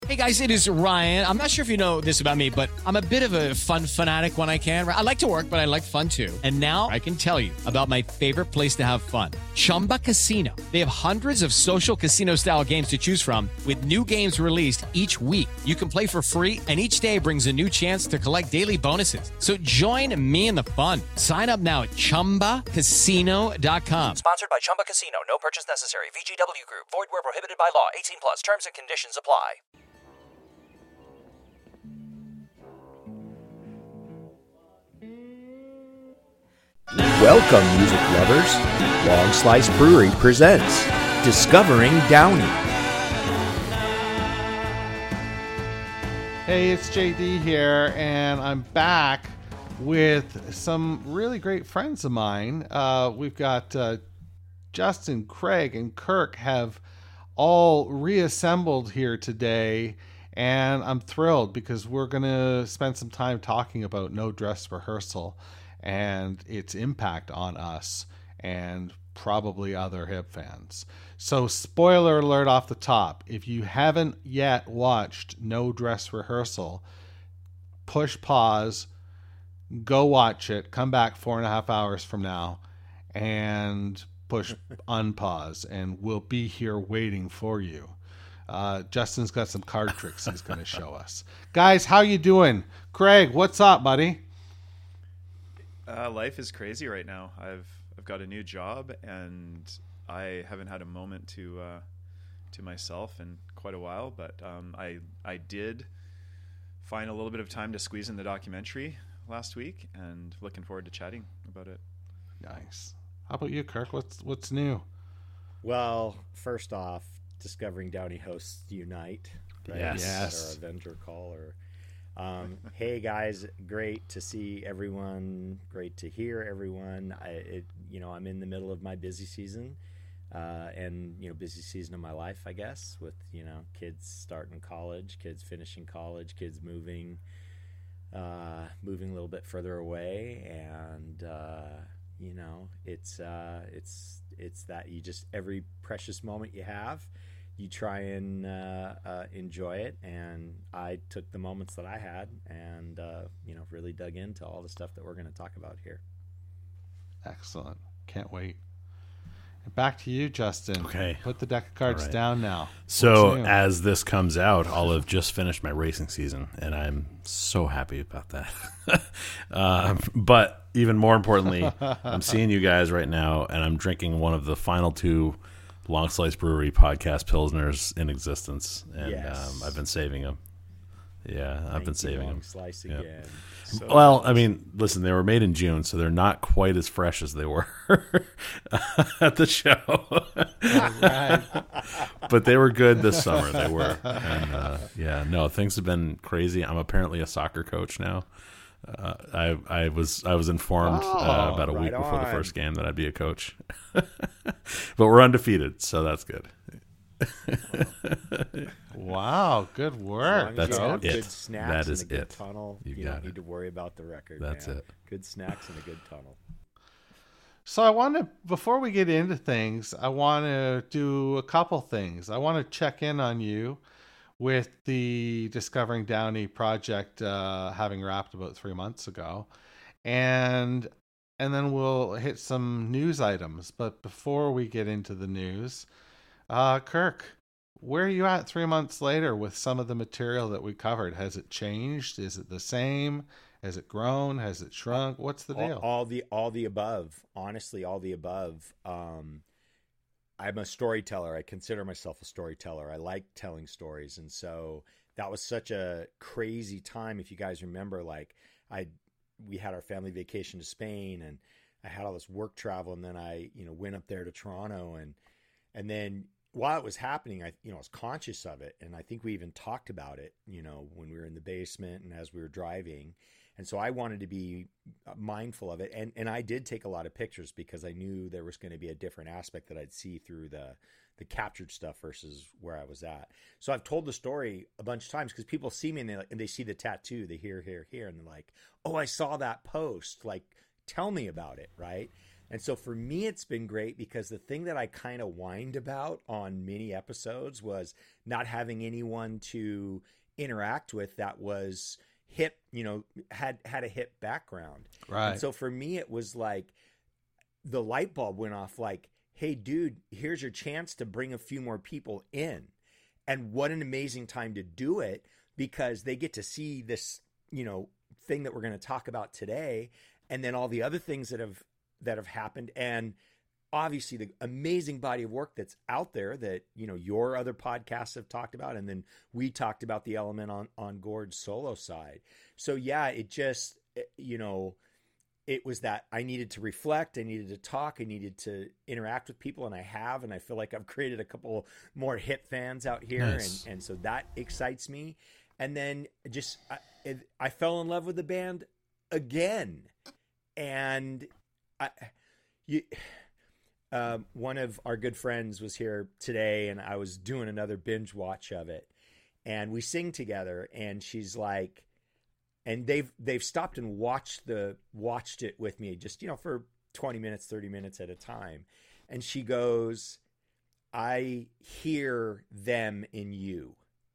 Hey guys, it is Ryan. I'm not sure if you know this about me, but I'm a bit of a fun fanatic when I can. I like to work, but I like fun too. And now I can tell you about my favorite place to have fun. Chumba Casino. They have hundreds of social casino style games to choose from with new games released each week. You can play for free and each day brings a new chance to collect daily bonuses. So join me in the fun. Sign up now at ChumbaCasino.com. Sponsored by Chumba Casino. No purchase necessary. VGW Group. Void where prohibited by law. 18 plus. Terms and conditions apply. Welcome, music lovers. Long Slice Brewery presents Discovering Downey. Hey, it's JD here, and I'm back with some really great friends of mine. We've got Justin, Craig, and Kirk have all reassembled here today, and I'm thrilled because we're going to spend some time talking about No Dress Rehearsal and its impact on us and probably other hip fans. So, spoiler alert off the top, if you haven't yet watched No Dress Rehearsal, push pause, go watch it, come back 4.5 hours from now, and push unpause, and we'll be here waiting for you. Justin's got some card tricks he's going to show us. Guys, how you doing? Craig, what's up, buddy? Life is crazy right now. I've got a new job, and I haven't had a moment to myself in quite a while. But I did find a little bit of time to squeeze in the documentary last week, and looking forward to chatting about it. Nice. How about you, Kirk? What's new? Well, first off, Discovering Downey hosts Unite, right? Yes. Or Avenger Call, or hey guys, great to see everyone. Great to hear everyone. I'm in the middle of my busy season, and busy season of my life, I guess, with kids starting college, kids finishing college, kids moving a little bit further away, and it's that you just every precious moment you have, you try and enjoy it, and I took the moments that I had and really dug into all the stuff that we're going to talk about here. Excellent. Can't wait. And back to you, Justin. Okay. Put the deck of cards down now. So as this comes out, I'll have just finished my racing season, and I'm so happy about that. But even more importantly, I'm seeing you guys right now, and I'm drinking one of the final two Long Slice Brewery podcast Pilsners in existence, and Yes. I've been saving them. Yeah, I've been saving Long them. Slice Yep. again. Well, I mean, listen, they were made in June, so they're not quite as fresh as they were at the show. But they were good this summer. They were. And, things have been crazy. I'm apparently a soccer coach now. I was informed about a week before the first game that I'd be a coach. But we're undefeated, so that's good. Wow, good work. That's have it. good snacks That is and a good it. tunnel. You You got don't it. need to worry about the record. That's man. it. Good snacks and a good tunnel. So I want to, before we get into things, I want to do a couple things. I want to check in on you with the Discovering Downey project having wrapped about 3 months ago. And then we'll hit some news items. But before we get into the news, Kirk, where are you at 3 months later with some of the material that we covered? Has it changed? Is it the same? Has it grown? Has it shrunk? What's the deal? All the above. Honestly, all the above. I'm a storyteller. I consider myself a storyteller. I like telling stories, and so that was such a crazy time. If you guys remember, we had our family vacation to Spain, and I had all this work travel, and then I went up there to Toronto, and then while it was happening, I was conscious of it, and I think we even talked about it, when we were in the basement and as we were driving. And so I wanted to be mindful of it. And I did take a lot of pictures because I knew there was going to be a different aspect that I'd see through the captured stuff versus where I was at. So I've told the story a bunch of times because people see me and they see the tattoo, they hear, and they're like, oh, I saw that post. Like, tell me about it, right? And so for me, it's been great because the thing that I kind of whined about on many episodes was not having anyone to interact with that was hip, had a hip background. Right. And so for me, it was like the light bulb went off like, hey, dude, here's your chance to bring a few more people in. And what an amazing time to do it, because they get to see this, thing that we're going to talk about today, and then all the other things that have happened, and obviously the amazing body of work that's out there that your other podcasts have talked about, and then we talked about the element on Gord's solo side. So yeah, it just it was that I needed to reflect, I needed to talk, I needed to interact with people, and I have, and I feel like I've created a couple more hip fans out here, nice. and so that excites me. And then just I fell in love with the band again, and one of our good friends was here today, and I was doing another binge watch of it, and we sing together, and she's like, and they've stopped and watched it with me, just for 20 minutes, 30 minutes at a time, and she goes, I hear them in you.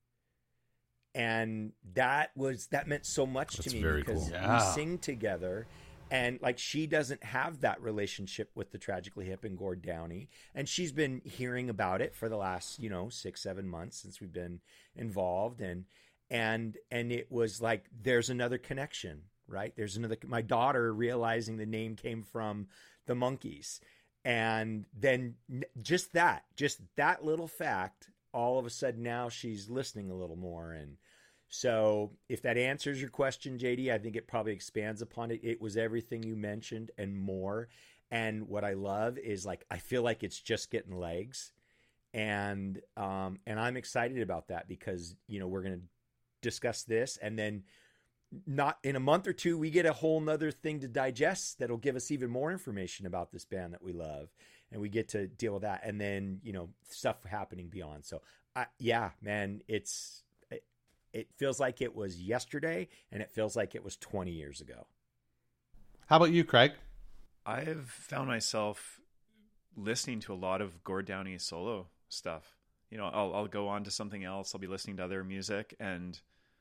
And that meant so much to me, because we sing together, and like, she doesn't have that relationship with the Tragically Hip and Gord Downie, and she's been hearing about it for the last 6-7 months since we've been involved, and it was like, there's another connection, right? There's another, my daughter realizing the name came from the Monkees, and then just that little fact, all of a sudden now she's listening a little more. And so if that answers your question, JD, I think it probably expands upon it. It was everything you mentioned and more. And what I love is, like, I feel like it's just getting legs, and I'm excited about that, because, we're going to discuss this, and then not in a month or two, we get a whole nother thing to digest that'll give us even more information about this band that we love, and we get to deal with that, and then stuff happening beyond. So yeah, man, it feels like it was yesterday, and it feels like it was 20 years ago. How about you, Craig? I've found myself listening to a lot of Gord Downie solo stuff. I'll go on to something else, I'll be listening to other music, and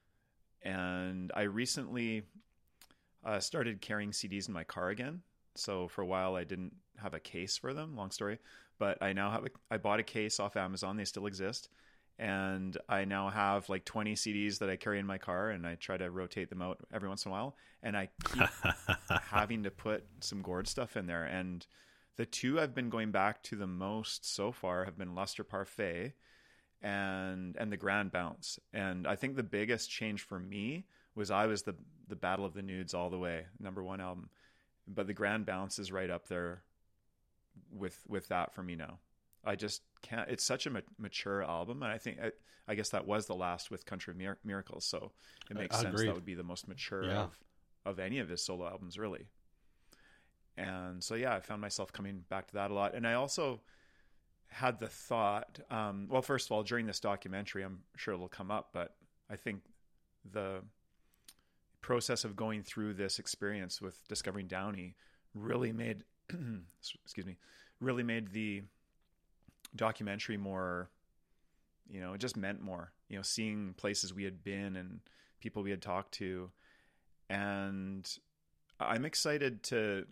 I recently started carrying CDs in my car again. So for a while I didn't have a case for them, long story, but I now I bought a case off Amazon, they still exist, and I now have like 20 CDs that I carry in my car, and I try to rotate them out every once in a while, and I keep having to put some Gord stuff in there. And the two I've been going back to the most so far have been Luster Parfait and the Grand Bounce. And I think the biggest change for me was I was the Battle of the Nudes all the way, #1 album, but the Grand Bounce is right up there with that for me now. I just can't, it's such a mature album, and I guess that was the last with Country Miracles, so it makes sense. Agreed. That would be the most mature of any of his solo albums, really. And so yeah, I found myself coming back to that a lot. And I also had the thought, well, first of all, during this documentary, I'm sure it'll come up, but I think the process of going through this experience with discovering Downie really made really made the documentary more, it just meant more, seeing places we had been and people we had talked to. And I'm excited to,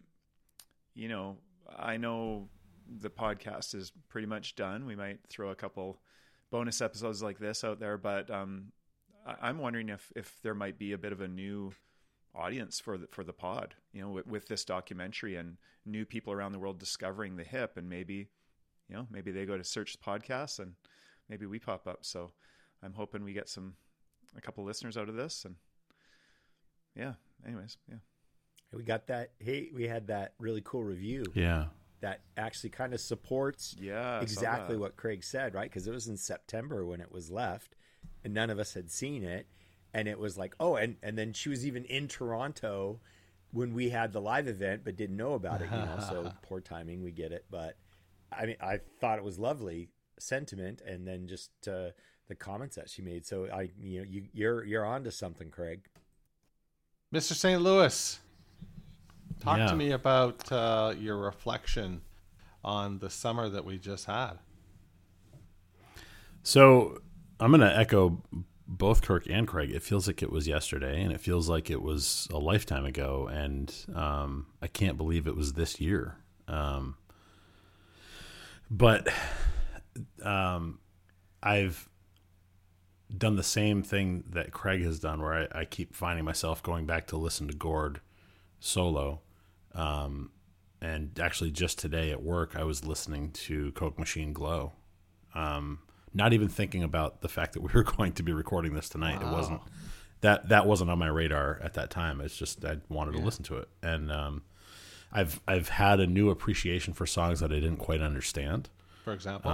I know the podcast is pretty much done. We might throw a couple bonus episodes like this out there, but I'm wondering if there might be a bit of a new audience for the pod, with this documentary, and new people around the world discovering the hip, and maybe they go to search the podcast and maybe we pop up. So I'm hoping we get a couple listeners out of this, and anyways. We got that. Hey, we had that really cool review. Yeah. That actually kind of supports exactly what Craig said, right? Because it was in September when it was left, and none of us had seen it. And it was like, and then she was even in Toronto when we had the live event, but didn't know about it, so poor timing, we get it. But I mean, I thought it was lovely sentiment, and then just the comments that she made. So you're onto something, Craig. Mr. St. Louis. Talk to me about your reflection on the summer that we just had. So I'm going to echo both Kirk and Craig. It feels like it was yesterday, and it feels like it was a lifetime ago, and I can't believe it was this year. But I've done the same thing that Craig has done, where I keep finding myself going back to listen to Gord solo. And actually just today at work, I was listening to Coke Machine Glow. Not even thinking about the fact that we were going to be recording this tonight. Wow. It wasn't that wasn't on my radar at that time. It's just I wanted to listen to it, and I've had a new appreciation for songs that I didn't quite understand. For example,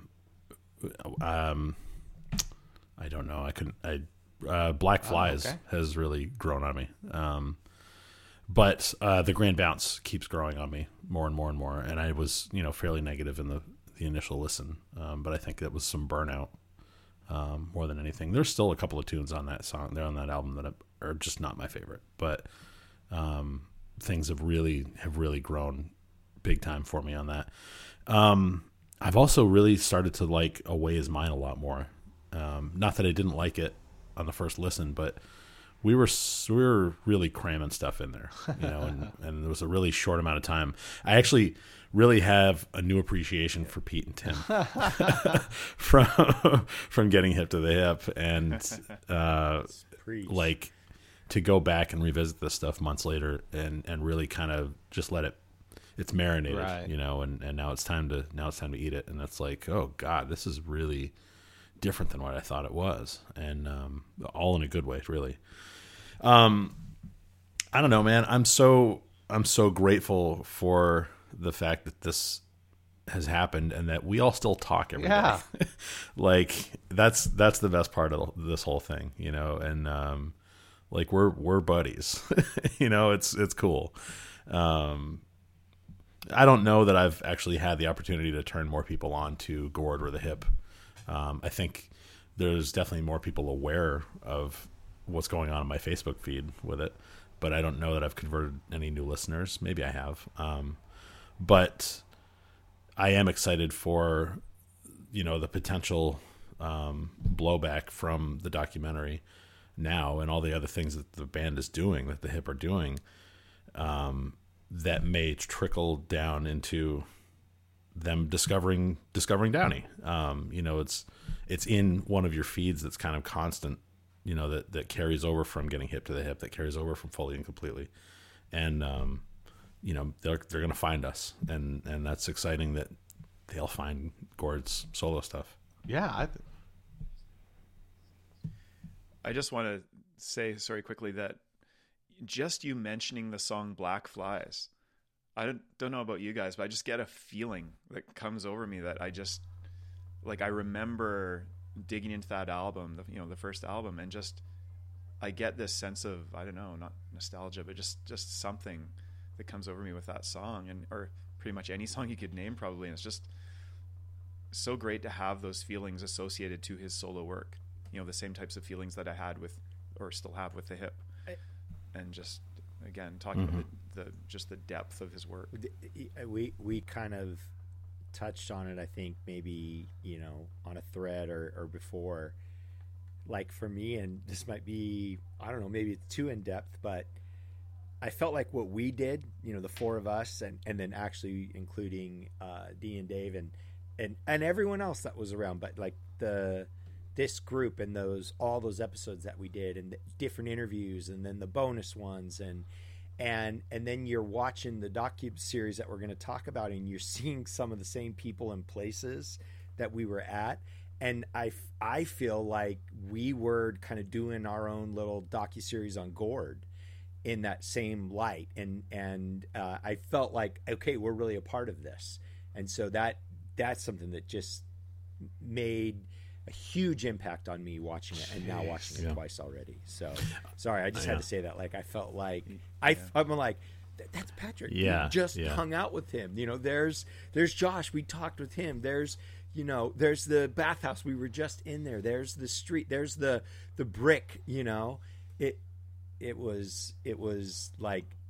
I don't know. Black Flies has really grown on me. But the Grand Bounce keeps growing on me more and more and more. And I was, fairly negative in the initial listen. But I think that was some burnout more than anything. There's still a couple of tunes on that song, there on that album that are just not my favorite. But things have really grown big time for me on that. I've also really started to like A Way Is Mine a lot more. Not that I didn't like it on the first listen, but we were really cramming stuff in there, and there was a really short amount of time. I actually really have a new appreciation for Pete and Tim from Getting Hip to the Hip, and like to go back and revisit this stuff months later and really kind of just let it's marinated, right. And now it's time to eat it, and it's like, oh God, this is really different than what I thought it was, and all in a good way, really. I don't know, man. I'm so grateful for the fact that this has happened and that we all still talk every day. Like that's the best part of this whole thing, and like we're buddies. It's cool. I don't know that I've actually had the opportunity to turn more people on to Gord or the Hip. I think there's definitely more people aware of what's going on in my Facebook feed with it, but I don't know that I've converted any new listeners. Maybe I have. But I am excited for, the potential blowback from the documentary now and all the other things that the band is doing, that the Hip are doing, that may trickle down into them discovering Downey. It's in one of your feeds that's kind of constant, that carries over from Getting Hip to the Hip, that carries over from Fully and Completely. And, they're going to find us. And that's exciting that they'll find Gord's solo stuff. Yeah. I just want to say, quickly, that just you mentioning the song Black Flies, I don't know about you guys, but I just get a feeling that comes over me that I just, like, I remember digging into that album, the first album, and just, I get this sense of, I don't know, not nostalgia, but just something that comes over me with that song, or pretty much any song you could name probably. And it's just so great to have those feelings associated to his solo work, the same types of feelings that I had with, or still have with the Hip. And just, again, talking about the depth of his work. We kind of touched on it, I think, maybe, on a thread or before. Like for me, and this might be, I don't know, maybe it's too in depth, but I felt like what we did, the four of us, and then actually including Dee and Dave and everyone else that was around, but like this group and all those episodes that we did, and the different interviews, and then the bonus ones, and then you're watching the docu-series that we're going to talk about, and you're seeing some of the same people and places that we were at. And I feel like we were kind of doing our own little docu-series on Gord in that same light. And I felt like, okay, we're really a part of this. And so that's something that just made a huge impact on me watching it, and now watching it twice already. So sorry, I just had to say that. Like, I felt like I'm like, that's Patrick. Yeah, we just hung out with him. There's Josh. We talked with him. There's the bathhouse. We were just in there. There's the street. There's the brick. It was like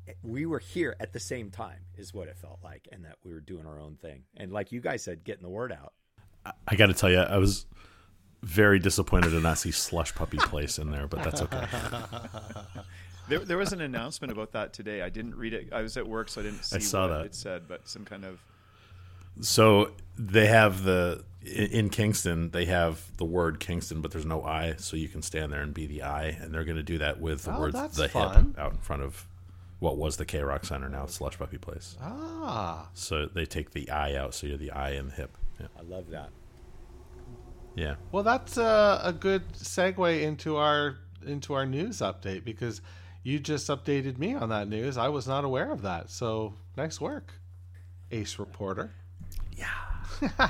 we were here at the same time is what it felt like, and that we were doing our own thing. And like you guys said, getting the word out. I got to tell you, I was very disappointed to not see Slush Puppy Place in there, but that's okay. There was an announcement about that today. I didn't read it. I was at work, so I didn't see what it said, but some kind of... So they have in Kingston, they have the word Kingston, but there's no I, so you can stand there and be the I, and they're going to do that with the word the fun. hip out in front of what was the K-Rock Center, now it's Slush Puppy Place. Ah. So they take the I out, so you're the I and the hip. Yeah. I love that. Yeah. Well, that's a good segue into our news update, because you just updated me on that news. I was not aware of that. So nice work, Ace Reporter. Yeah.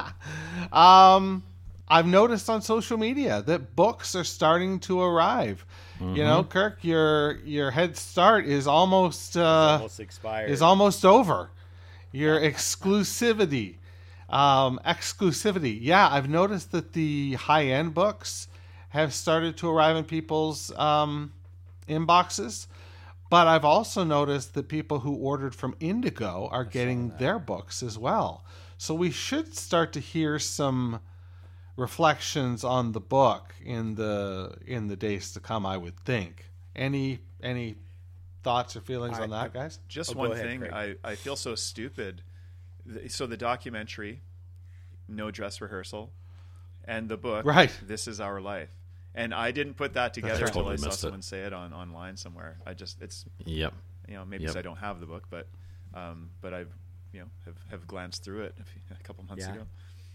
I've noticed on social media that books are starting to arrive. You know, Kirk, your head start is almost expired. Is almost over. Your exclusivity. Yeah, I've noticed that the high-end books have started to arrive in people's inboxes, but I've also noticed that people who ordered from Indigo are getting their books as well. So we should start to hear some reflections on the book in the days to come, I would think. Any thoughts or feelings on that, guys? Just one thing. I feel so stupid. So the documentary, No Dress Rehearsal, and the book, right, This Is Our Life. And I didn't put that together until totally I saw someone say it online somewhere. Maybe because I don't have the book, but I've have glanced through it a couple months ago.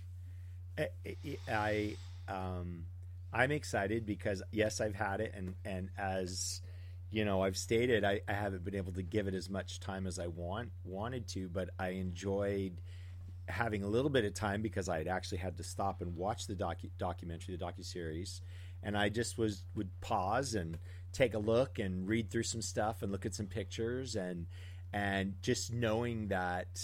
I'm excited because yes, I've had it, and as you know, I've stated I haven't been able to give it as much time as I wanted to, but I enjoyed having a little bit of time because I had actually had to stop and watch the documentary, the docuseries, and I just would pause and take a look and read through some stuff and look at some pictures and just knowing that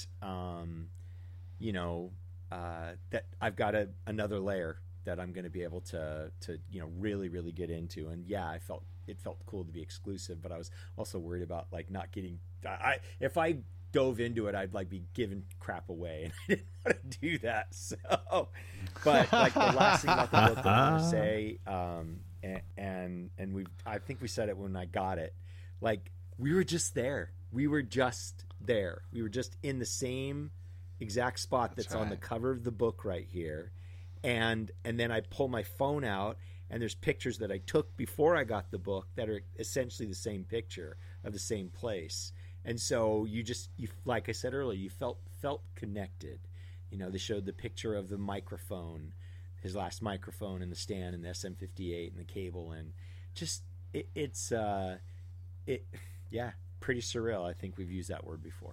that I've got another layer that I'm going to be able to really, really get into. And yeah, it felt cool to be exclusive, but I was also worried about like not getting. If I dove into it, I'd like be giving crap away, and I didn't want to do that. So, but like the last thing about the book that I want to say, and I think we said it when I got it, like we were just there. We were just there. We were just in the same exact spot that's on the cover of the book right here. And then I pull my phone out, and there's pictures that I took before I got the book that are essentially the same picture of the same place. And so you like I said earlier, you felt connected. You know, they showed the picture of the microphone, his last microphone and the stand and the SM58 and the cable, and just it's pretty surreal. I think we've used that word before.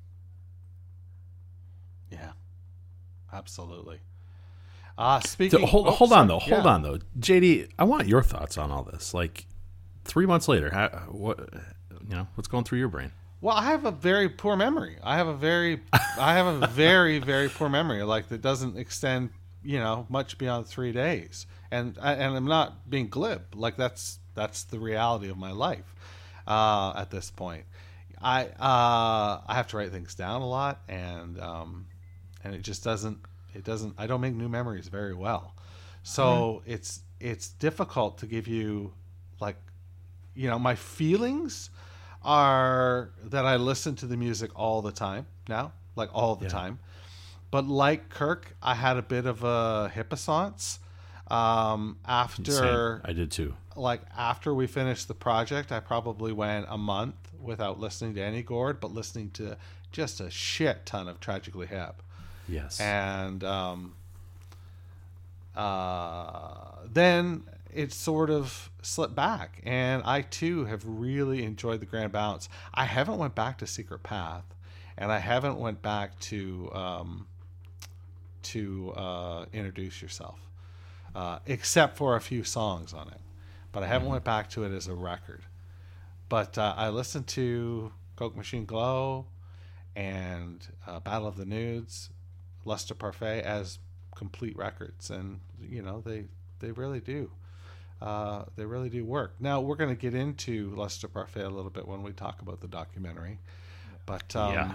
Yeah, absolutely. Speaking, hold on though, JD. I want your thoughts on all this. Like 3 months later, what's going through your brain? Well, I have a very poor memory. I have a very, very poor memory. Like that doesn't extend, much beyond 3 days. And I'm not being glib. Like that's the reality of my life at this point. I have to write things down a lot, and it just doesn't. It doesn't. I don't make new memories very well, so it's difficult to give you my feelings are that I listen to the music all the time now, like all the time. But like Kirk, I had a bit of a hippossance after. Same. I did too. Like after we finished the project, I probably went a month without listening to any Gord, but listening to just a shit ton of Tragically Hip. Yes. And then it sort of slipped back, and I too have really enjoyed the Grand Bounce. I haven't went back to Secret Path, and I haven't went back to Introduce Yourself, except for a few songs on it. But I haven't went back to it as a record. But I listened to Coke Machine Glow and Battle of the Nudes, Luster Parfait as complete records, and they really do They really do work. Now, we're going to get into Lester Parfait a little bit when we talk about the documentary. But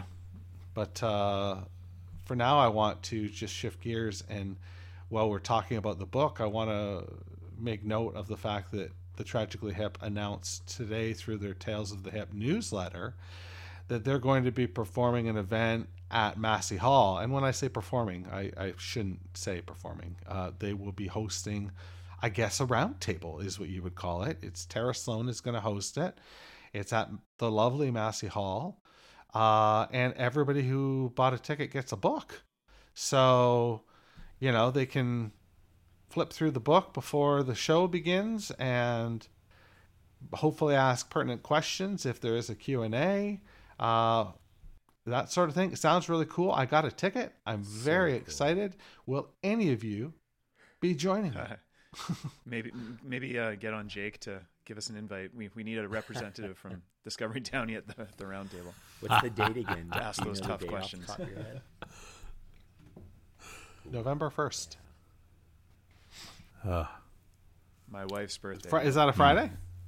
for now, I want to just shift gears. And while we're talking about the book, I want to make note of the fact that the Tragically Hip announced today through their Tales of the Hip newsletter that they're going to be performing an event at Massey Hall. And when I say performing, I shouldn't say performing. They will be hosting, I guess, a round table is what you would call it. It's Tara Sloan is going to host it. It's at the lovely Massey Hall. And everybody who bought a ticket gets a book. So, they can flip through the book before the show begins and hopefully ask pertinent questions if there is a Q&A, that sort of thing. It sounds really cool. I got a ticket. I'm very excited. Will any of you be joining me? Maybe get on Jake to give us an invite. We need a representative from Discovery Downey at the round table. What's the date again? To ask those tough questions. November 1st. My wife's birthday. Is that a Friday?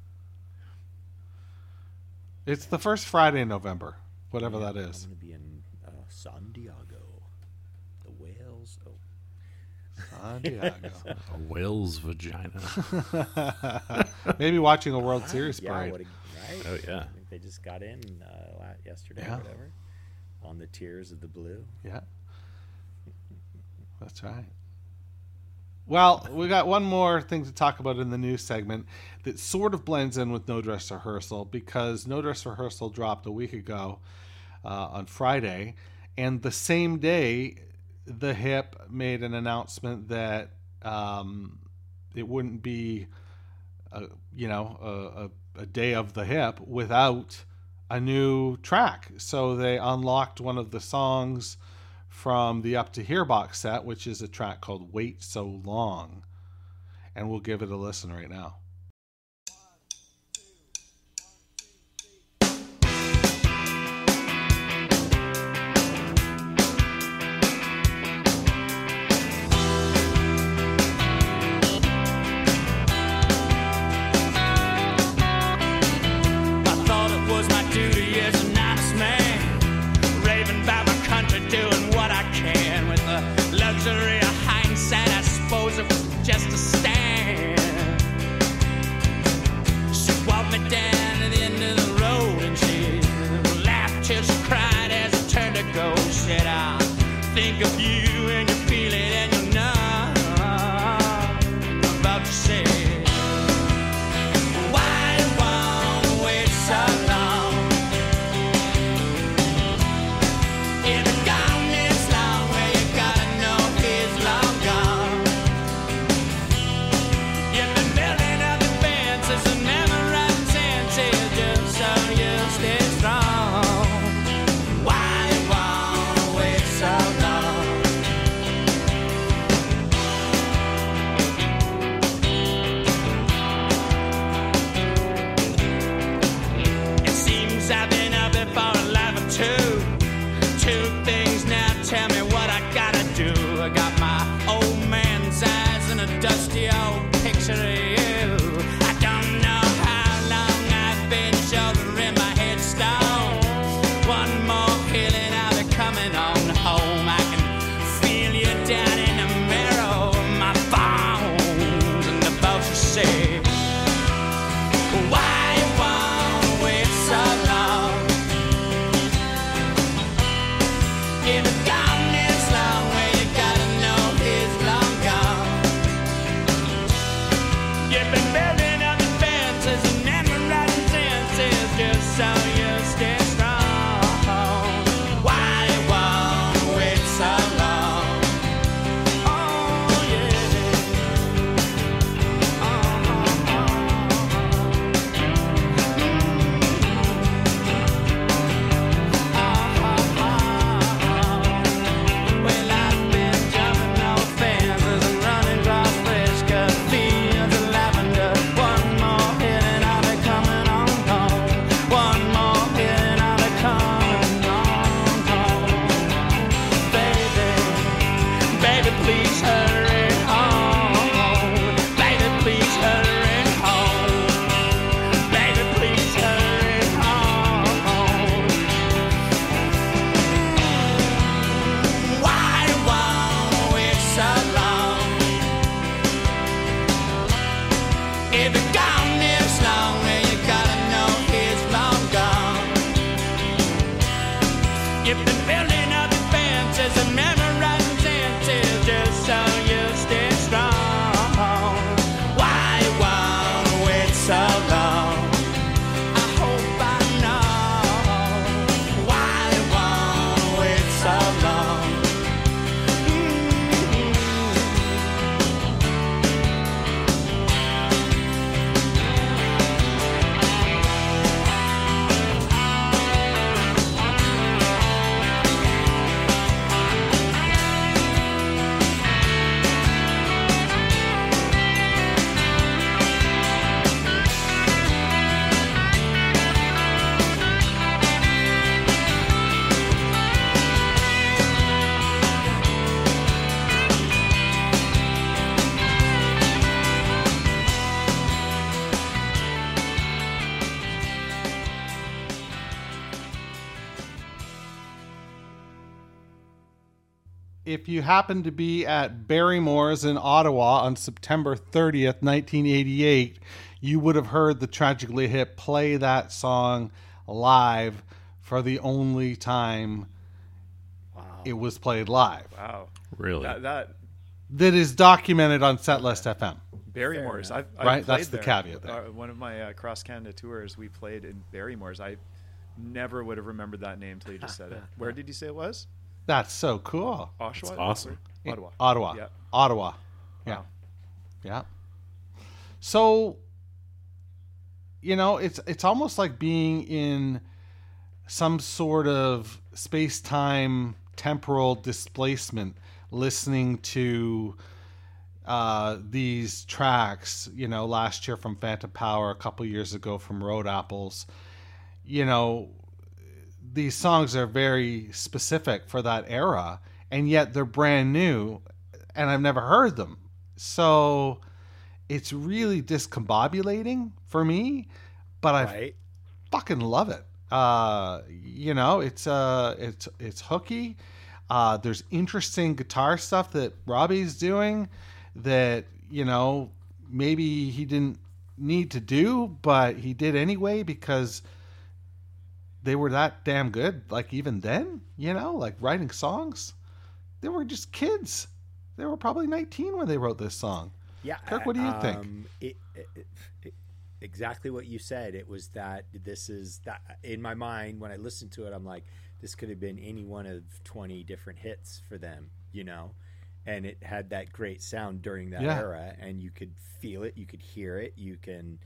It's the first Friday in November, whatever that is. I'm going to be in San Diego. The whales. San Diego. A whale's vagina. Maybe watching a World Series parade. Right? Oh, yeah. I think they just got in yesterday or whatever. On the Tears of the Blue. Yeah. That's right. Well, we got one more thing to talk about in the news segment that sort of blends in with No Dress Rehearsal, because No Dress Rehearsal dropped a week ago on Friday, and the same day, the Hip made an announcement that it wouldn't be, a day of the Hip without a new track. So they unlocked one of the songs from the Up to Here box set, which is a track called Wait So Long. And we'll give it a listen right now. Just a stand. She walked me down to the end of the road and she laughed till she cried as I turned to go. She said, I think of you and you feel it and you know I'm about to say, why you wanna wait so long? If it's gone this long, well you gotta know he's long gone. You've been building up defenses and memorizing just so you stay strong. Why you wanna wait so long? if you happen to be at Barrymore's in Ottawa on September 30th, 1988, you would have heard the Tragically Hip play that song live for the only time it was played live. Wow. Really? That is documented on Setlist FM. Barrymore's. I've right? played That's the there. caveat there. One of my Cross Canada tours, we played in Barrymore's. I never would have remembered that name until you just said it. Where did you say it was? That's so cool. Oshawa? That's awesome. Ottawa. Ottawa. Yeah. Ottawa. Yeah. Wow. Yeah. So, it's almost like being in some sort of space-time temporal displacement, listening to these tracks, last year from Phantom Power, a couple years ago from Road Apples. These songs are very specific for that era, and yet they're brand new, and I've never heard them. So it's really discombobulating for me, but I fucking love it. It's hooky. There's interesting guitar stuff that Robbie's doing that, maybe he didn't need to do, but he did anyway because they were that damn good. Like even then, like writing songs, they were just kids. They were probably 19 when they wrote this song. Yeah. Kirk, what do you think? Exactly what you said. It was that this is that in my mind when I listened to it, I'm like, this could have been any one of 20 different hits for them, and it had that great sound during that era, and you could feel it, you could hear it, you can,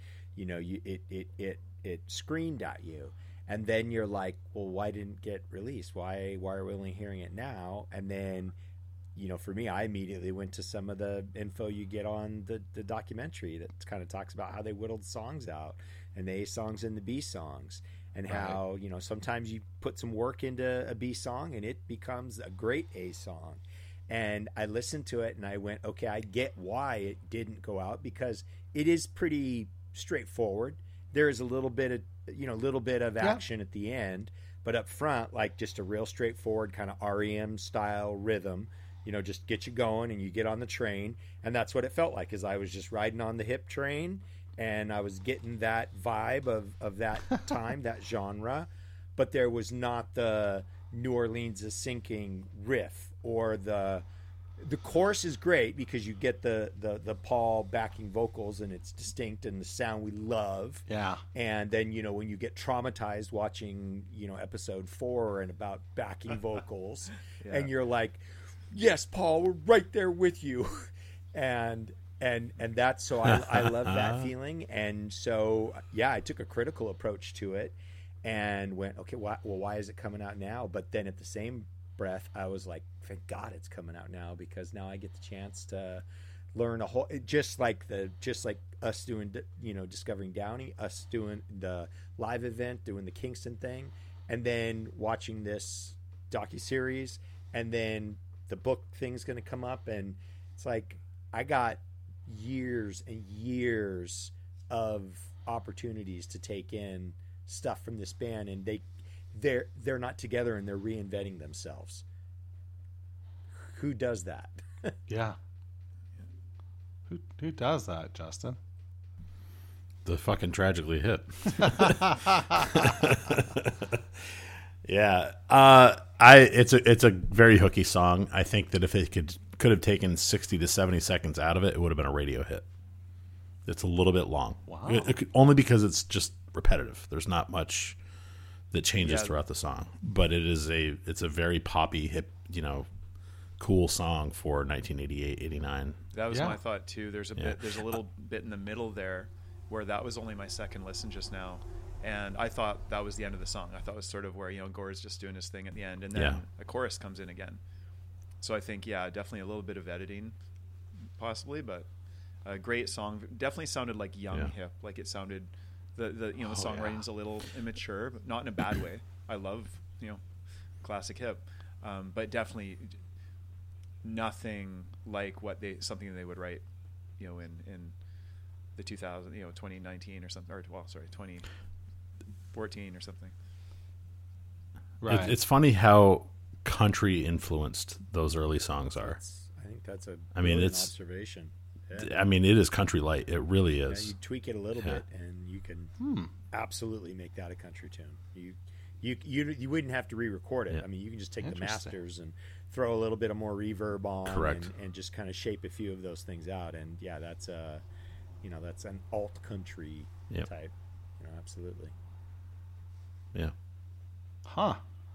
it screamed at you. And then you're like, well, why didn't it get released? Why are we only hearing it now? And then, for me, I immediately went to some of the info you get on the documentary that kind of talks about how they whittled songs out, and the A songs and the B songs, and how, sometimes you put some work into a B song and it becomes a great A song. And I listened to it and I went, okay, I get why it didn't go out, because it is pretty straightforward. There is a little bit of action at the end, but up front, like just a real straightforward kind of REM style rhythm, just get you going and you get on the train. And that's what it felt like, as I was just riding on the hip train and I was getting that vibe of that time, that genre. But there was not the New Orleans is Sinking riff, or the chorus is great because you get the Paul backing vocals and it's distinct and the sound we love. Yeah. And then, when you get traumatized watching, episode 4 and about backing vocals and you're like, yes, Paul, we're right there with you. And that's, so I love that feeling. And so, I took a critical approach to it and went, okay, why is it coming out now? But then at the same breath, I was like, thank God it's coming out now, because now I get the chance to learn a whole, just like us doing, Discovering Downey, us doing the live event, doing the Kingston thing, and then watching this docuseries, and then the book thing's going to come up, and it's like I got years and years of opportunities to take in stuff from this band, and they're not together and they're reinventing themselves. Who does that? Yeah. Who does that, Justin? The fucking Tragically Hip. Yeah. It's a very hooky song. I think that if it could have taken 60 to 70 seconds out of it, it would have been a radio hit. It's a little bit long. Wow. Only because it's just repetitive. There's not much that changes throughout the song, but it's a very poppy, hip, cool song for 1988, 89. That was my thought too. There's a little bit in the middle there where that was only my second listen just now, and I thought that was the end of the song. I thought it was sort of where Gore's just doing his thing at the end, and then a chorus comes in again. So I think definitely a little bit of editing, possibly, but a great song. Definitely sounded like young hip, like it sounded. The songwriting's a little immature, but not in a bad way. I love classic hip, but definitely nothing like something they would write, in the 2019 or something, or 2014 or something. Right. It's funny how country influenced those early songs are. I think that's a it's observation. I mean, it is country light. It really is. You tweak it a little bit, and you can absolutely make that a country tune. You wouldn't have to re-record it. Yeah. I mean, you can just take the masters and throw a little bit of more reverb on, Correct. and just kind of shape a few of those things out. And yeah, that's that's an alt country type. Absolutely. Yeah. Huh.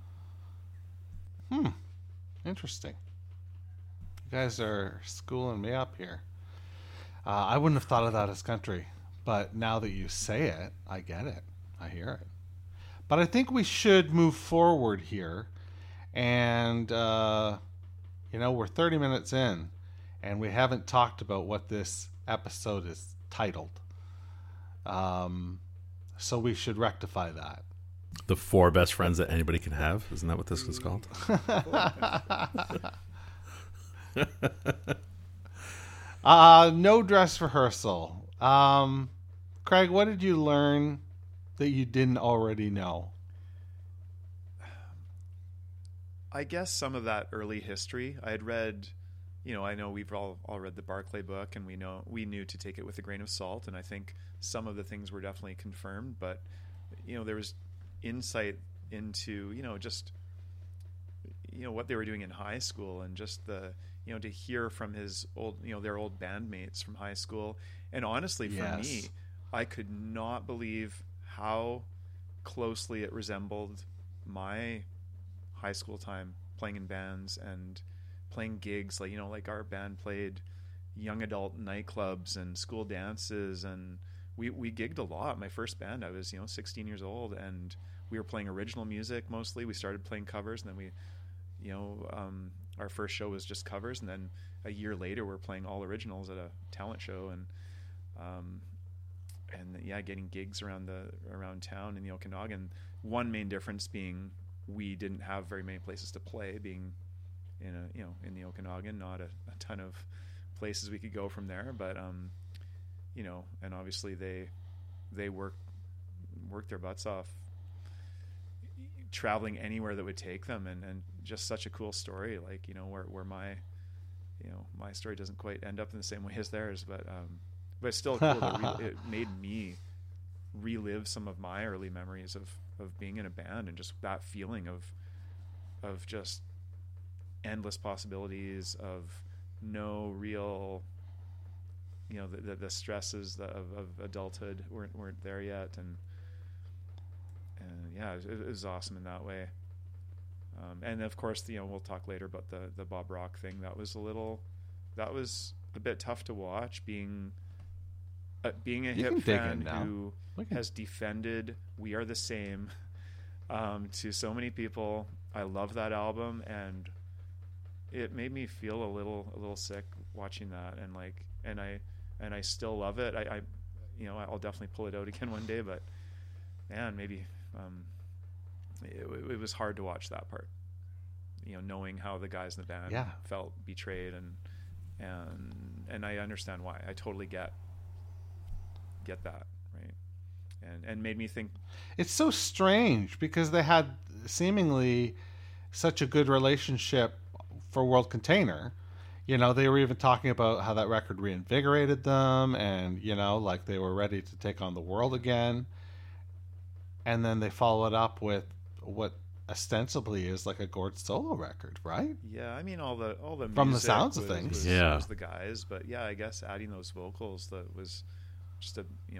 Interesting. You guys are schooling me up here. I wouldn't have thought of that as country, but now that you say it, I get it. I hear it. But I think we should move forward here. And, we're 30 minutes in, and we haven't talked about what this episode is titled. So we should rectify that. The 4 best friends that anybody can have. Isn't that what this is called? No dress rehearsal. Craig, what did you learn that you didn't already know? I guess some of that early history I had read. I know we've all read the Barclay book, and we knew to take it with a grain of salt. And I think some of the things were definitely confirmed, but there was insight into just what they were doing in high school, and just the to hear from his old their old bandmates from high school. And honestly, for me, I could not believe how closely it resembled my high school time, playing in bands and playing gigs. Like our band played young adult nightclubs and school dances, and we gigged a lot. My first band, I was 16 years old, and we were playing original music mostly. We started playing covers, and then we our first show was just covers, and then a year later we're playing all originals at a talent show, and getting gigs around town in the Okanagan. One main difference being we didn't have very many places to play, being in the Okanagan, not a ton of places we could go from there, but and obviously they worked their butts off traveling anywhere that would take them, and just such a cool story, where my my story doesn't quite end up in the same way as theirs, but it's still cool that it made me relive some of my early memories of being in a band, and just that feeling of just endless possibilities, of no real the stresses of adulthood weren't there yet, and it was awesome in that way. And of course, we'll talk later about the Bob Rock thing. That was a bit tough to watch, being a hip fan who has defended We Are the Same to so many people. I love that album, and it made me feel a little sick watching that, and I still love it. I'll definitely pull it out again one day, but man, maybe it was hard to watch that part, knowing how the guys in the band felt betrayed, and I understand why. I totally get that, right? And made me think it's so strange, because they had seemingly such a good relationship for World Container. They were even talking about how that record reinvigorated them, and like they were ready to take on the world again. And then they follow it up with what ostensibly is like a Gord solo record, right? Yeah, I mean all the music from the sounds of things, was the guys, but yeah, I guess adding those vocals, that was just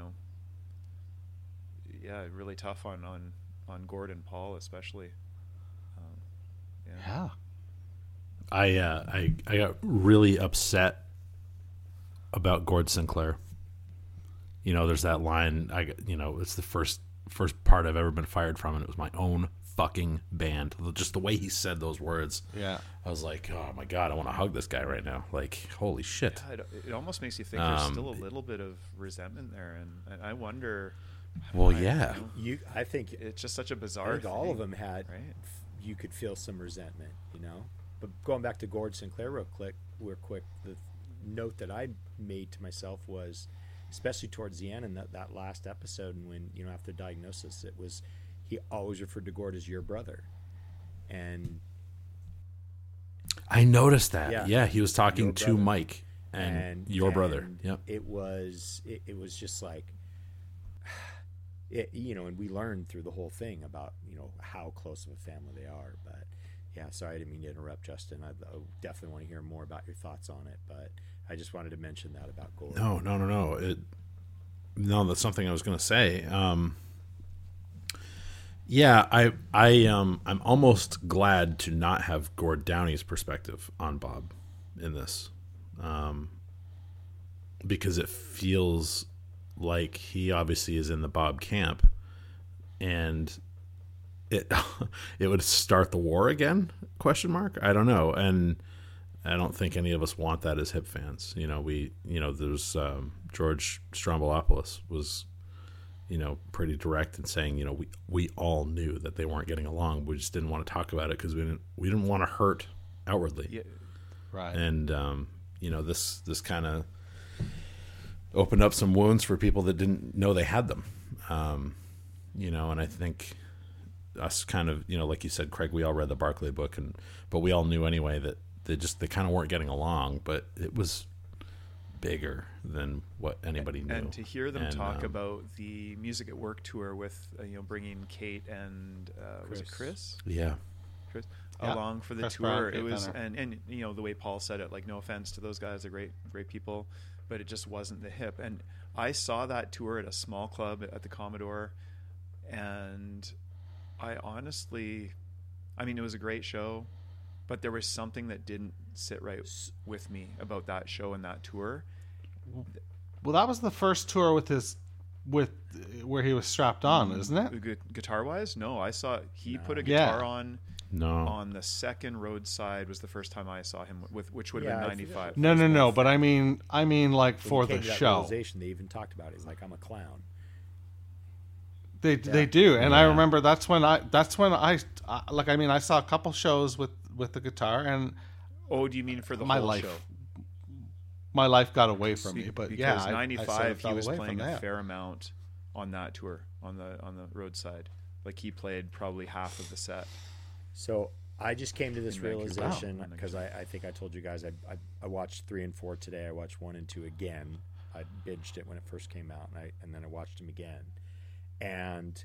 really tough on Gord and Paul especially. Yeah. I got really upset about Gord Sinclair. There's that line. It's the first part I've ever been fired from, and it was my own fucking band. Just the way he said those words. Yeah. I was like, oh my God, I want to hug this guy right now. Like, holy shit. Yeah, it almost makes you think there's still a little bit of resentment there, and I wonder. Well, yeah. I think it's just such a bizarre thing. All of them had. Right? You could feel some resentment, But going back to Gord Sinclair real quick, the note that I made to myself was, especially towards the end in that last episode, and when after diagnosis, he always referred to Gord as your brother, and I noticed that. Yeah. Yeah, he was talking Your to brother. Mike and your brother. Yep. It was just like, and we learned through the whole thing about, how close of a family they are. But yeah, sorry, I didn't mean to interrupt, Justin. I definitely want to hear more about your thoughts on it, but I just wanted to mention that about Gord. No. No, that's something I was going to say. Yeah, I'm almost glad to not have Gord Downey's perspective on Bob in this, because it feels like he obviously is in the Bob camp, and it would start the war again? ? I don't know, and I don't think any of us want that as Hip fans. There's George Stroumboulopoulos was, pretty direct in saying, we all knew that they weren't getting along. We just didn't want to talk about it because we didn't want to hurt outwardly. Yeah. Right. And this kind of opened up some wounds for people that didn't know they had them. And I think us kind of, like you said, Craig, we all read the Barclay book, but we all knew anyway that they kind of weren't getting along, but it was bigger than what anybody knew. And to hear them talk about the Music at Work tour with, bringing Kate and was it Chris? Yeah. Chris Yeah. along for the Chris tour. Brown, It was, Benner. and the way Paul said it, like, no offense to those guys, they're great people, but it just wasn't the Hip. And I saw that tour at a small club at the Commodore, and I honestly, it was a great show, but there was something that didn't sit right with me about that show and that tour. Well, that was the first tour with where he was strapped on, isn't it? Guitar wise, no. I saw he put a guitar on. No. On the second roadside was the first time I saw him which would have been 95. No. But I mean, like for the show. They even talked about it. He's like, I'm a clown. They do, and I remember that's when I saw a couple shows with the guitar, and oh, do you mean for the my whole life? Show? My life got away from me, but because yeah, 95 I he was away playing from a that. fair amount on that tour on the roadside. Like he played probably half of the set. So I just came to this In Vancouver. realization Wow. because I think I told you guys I watched 3 and 4 today. I watched 1 and 2 again. I binged it when it first came out, and then I watched them again. And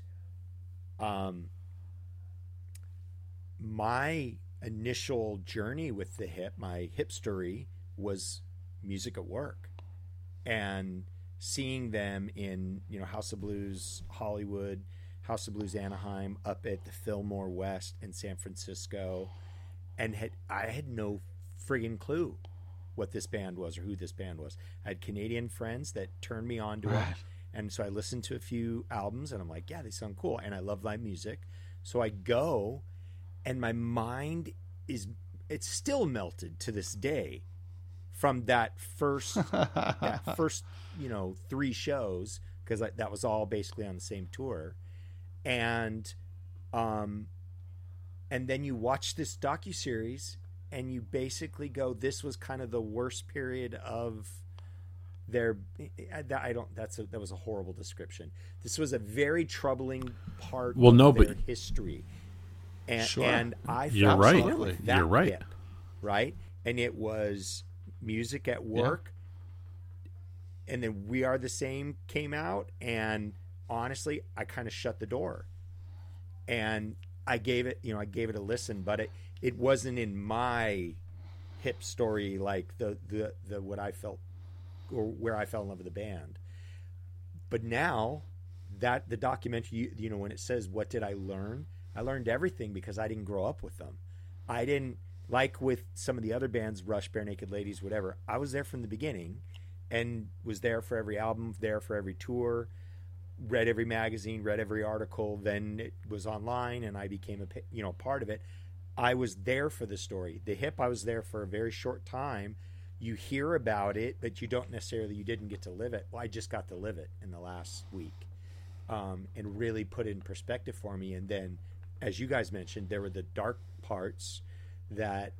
my initial journey with the Hip, my hipstery, was Music at Work, and seeing them in House of Blues Hollywood, House of Blues Anaheim, up at the Fillmore West in San Francisco, and I had no friggin' clue what this band was or who this band was. I had Canadian friends that turned me on to it, and so I listened to a few albums, and I'm like, yeah, they sound cool, and I love live music. So I go, and my mind it's still melted to this day from that first 3 shows, because that was all basically on the same tour. And then you watch this docuseries and you basically go, this was kind of the worst period of their, that was a horrible description. This was a very troubling part of their history. And, Sure. and I You're felt right. something with that You're right. Hip, right? And it was Music at Work. And then We Are the Same came out, and honestly, I kind of shut the door, and I gave it a listen, but it wasn't in my Hip story like the what I felt or where I fell in love with the band. But now that the documentary, when it says what did I learn, I learned everything because I didn't grow up with them. I didn't, like with some of the other bands, Rush, Bare Naked Ladies, whatever. I was there from the beginning and was there for every album, there for every tour, read every magazine, read every article. Then it was online and I became a part of it. I was there for the story. The Hip, I was there for a very short time. You hear about it, but you didn't get to live it. Well, I just got to live it in the last week, and really put it in perspective for me. And then, as you guys mentioned, there were the dark parts that,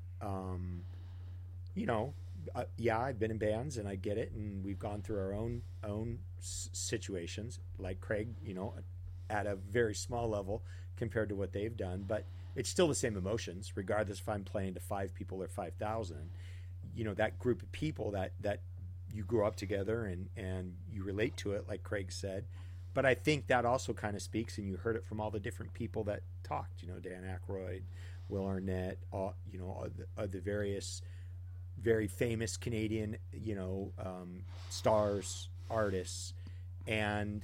I've been in bands and I get it, and we've gone through our own situations. Like Craig, at a very small level compared to what they've done, but it's still the same emotions, regardless if I'm playing to 5 people or 5,000. You know, that group of people that you grow up together and you relate to it, like Craig said. But I think that also kind of speaks, and you heard it from all the different people that talked, you know, Dan Aykroyd, Will Arnett, all the various very famous Canadian, you know, stars, artists. And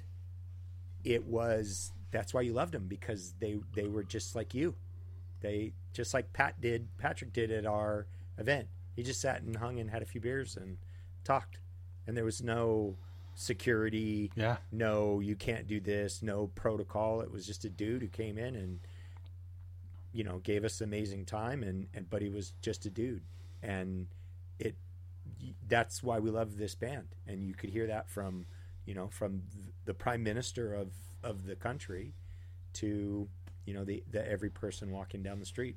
that's why you loved them, because they were just like you. They, just like Patrick did at our event. He just sat and hung and had a few beers and talked. And there was no security, no, you can't do this, no protocol. It was just a dude who came in and, you know, gave us amazing time, but he was just a dude. And that's why we love this band. And you could hear that from, you know, from the prime minister of the country to, you know, the every person walking down the street.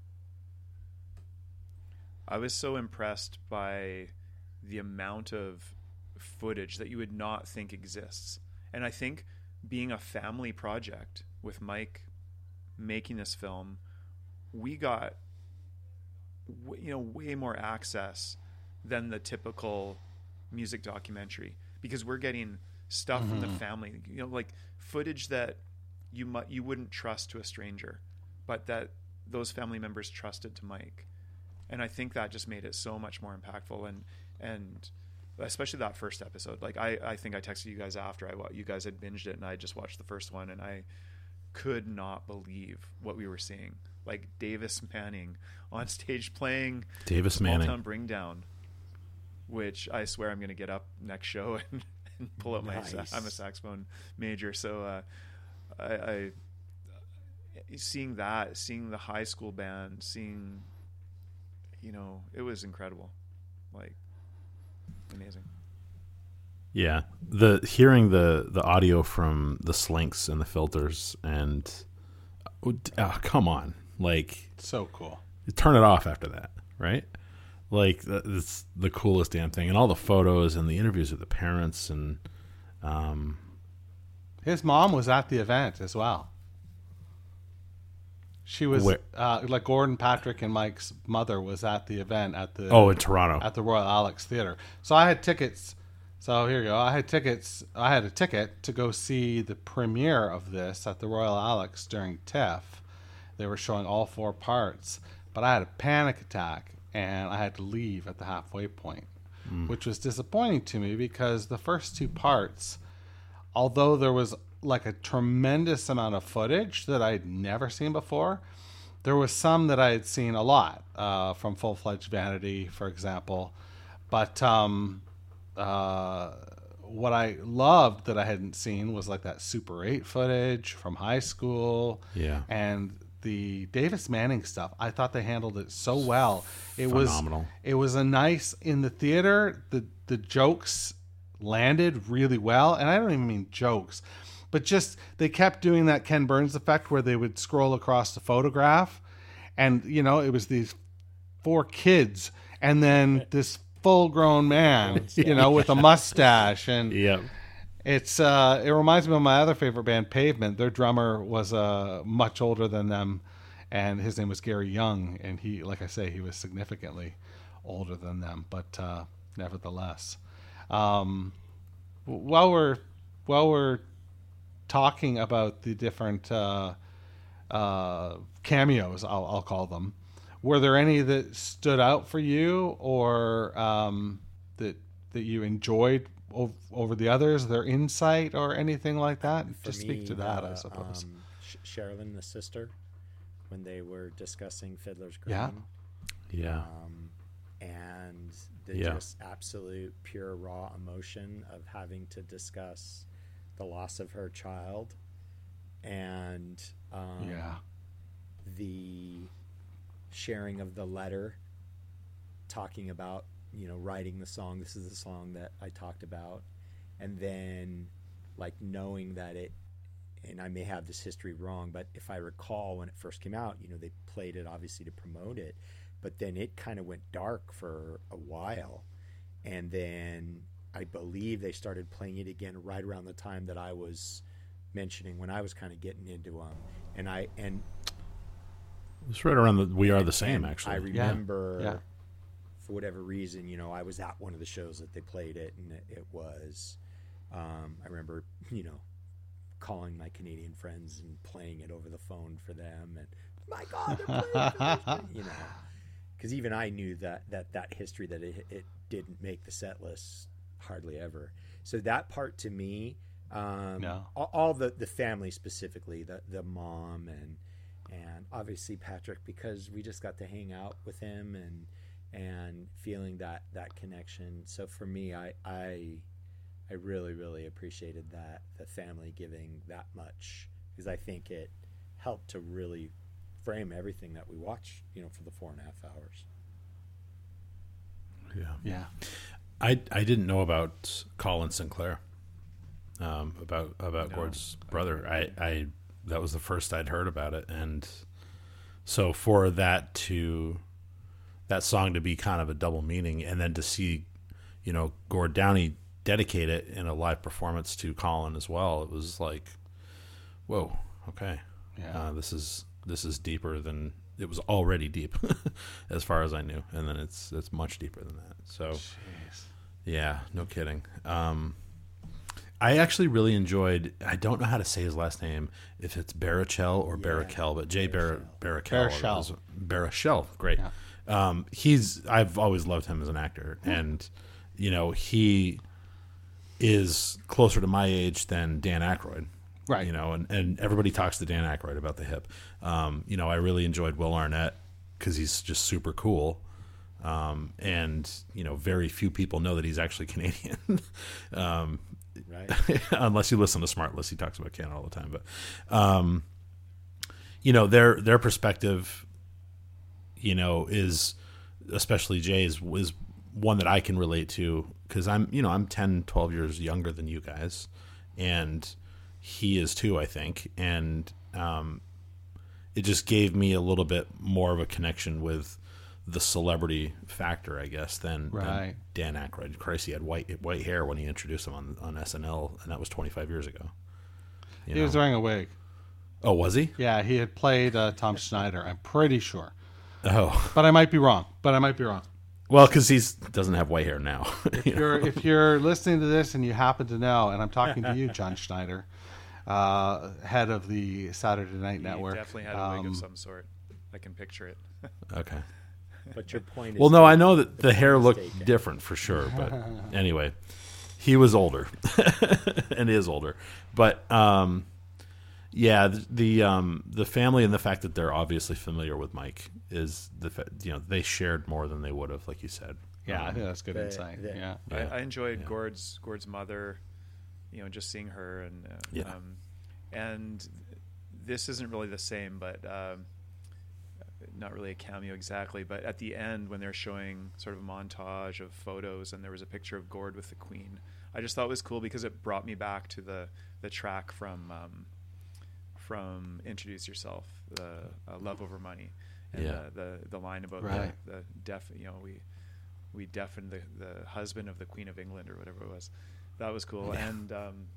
I was so impressed by the amount of footage that you would not think exists. And I think being a family project with Mike making this film, we got, you know, way more access than the typical music documentary, because we're getting stuff from the family, you know, like footage that you wouldn't trust to a stranger, but that those family members trusted to Mike. And I think that just made it so much more impactful, and especially that first episode. Like I think I texted you guys after you guys had binged it, and I just watched the first one, and I could not believe what we were seeing. Like Davis Manning on stage playing Davis Manning Small Town Bring Down, which I swear I'm going to get up next show and pull out I'm a saxophone major, so I seeing the high school band, you know, it was incredible, like amazing. Yeah, hearing the audio from the Slinks and the filters, and come on, like, so cool. Turn it off after that, right? Like, it's the coolest damn thing, and all the photos and the interviews with the parents, and his mom was at the event as well. She was like Gordon, Patrick, and Mike's mother was at the event at the in Toronto at the Royal Alex Theatre. So I had tickets. So here you go. I had a ticket to go see the premiere of this at the Royal Alex during TIFF. They were showing all 4 parts, but I had a panic attack and I had to leave at the halfway point, which was disappointing to me, because the first 2 parts, although there was like a tremendous amount of footage that I'd never seen before, there was some that I had seen a lot, from Full Fledged Vanity, for example. But what I loved that I hadn't seen was like that Super 8 footage from high school. Yeah. And the Davis Manning stuff. I thought they handled it so well. It Phenomenal. It was a nice, in the theater, the jokes landed really well. And I don't even mean jokes, but just they kept doing that Ken Burns effect where they would scroll across the photograph, and, you know, it was these 4 kids and then this full-grown man, you know, with a mustache, and it's it reminds me of my other favorite band, Pavement. Their drummer was much older than them, and his name was Gary Young, and he, like I say, he was significantly older than them, but nevertheless, while we're talking about the different cameos, I'll call them, were there any that stood out for you, or that you enjoyed over the others, their insight or anything like that? Just speak to that, I suppose. Sherilyn, the sister, when they were discussing Fiddler's Green. And the just absolute pure raw emotion of having to discuss the loss of her child, and the sharing of the letter, talking about, you know, writing the song. This is the song that I talked about. And then, like, knowing that it, and I may have this history wrong, but if I recall, when it first came out, you know, they played it obviously to promote it, but then it kind of went dark for a while. And then I believe they started playing it again right around the time that I was mentioning when I was kind of getting into them, and it's right around the We Are the Same. and Actually, I remember Yeah. for whatever reason, I was at one of the shows that they played it, and it was. I remember, calling my Canadian friends and playing it over the phone for them, and my God, they're playing it, because even I knew that history that it didn't make the set list hardly ever. So that part to me, all the family specifically, the mom and obviously Patrick, because we just got to hang out with him and feeling that connection. So for me, I really, really appreciated that, the family giving that much, because I think it helped to really frame everything that we watched, for the 4.5 hours. Yeah. I didn't know about Colin Sinclair, about Gord's brother. I that was the first I'd heard about it, and so for that song to be kind of a double meaning, and then to see, Gord Downie dedicate it in a live performance to Colin as well, it was like, whoa, okay, Yeah. this is deeper than it was already deep, as far as I knew, and then it's much deeper than that. So, Jeez. Yeah, no kidding. I actually really enjoyed. I don't know how to say his last name, if it's Baruchel or Barakel, but Jay Baruchel. Baruchel, great. Yeah. I've always loved him as an actor, and he is closer to my age than Dan Aykroyd. Right. And everybody talks to Dan Aykroyd about the hip. I really enjoyed Will Arnett because he's just super cool. And very few people know that he's actually Canadian. Right. Unless you listen to Smartless, he talks about Canada all the time. But their perspective, is, especially Jay's, is one that I can relate to, because I'm 10, 12 years younger than you guys, and he is too, I think. And it just gave me a little bit more of a connection with the celebrity factor, I guess, than Dan Aykroyd. Christ, he had white hair when he introduced him on SNL, and that was 25 years ago. He was wearing a wig. Oh, was he? Yeah, he had played Tom Schneider, I'm pretty sure. Oh. But I might be wrong. Well, because he doesn't have white hair now. If you're listening to this and you happen to know, and I'm talking to you, John Schneider, head of the Saturday Night Network. He definitely had a wig of some sort. I can picture it. Okay. But your point is... Well, no, I know that the hair looked different for sure, but anyway, he was older and is older. But the family and the fact that they're obviously familiar with Mike is they shared more than they would have, like you said. Yeah, I think that's good insight. Yeah. I enjoyed Gord's mother, just seeing her, and this isn't really the same, but not really a cameo exactly, but at the end when they're showing sort of a montage of photos and there was a picture of Gord with the Queen, I just thought it was cool because it brought me back to the track from Introduce Yourself, the Love Over Money, and the line about the deaf, we deafened the husband of the Queen of England or whatever it was. That was cool. And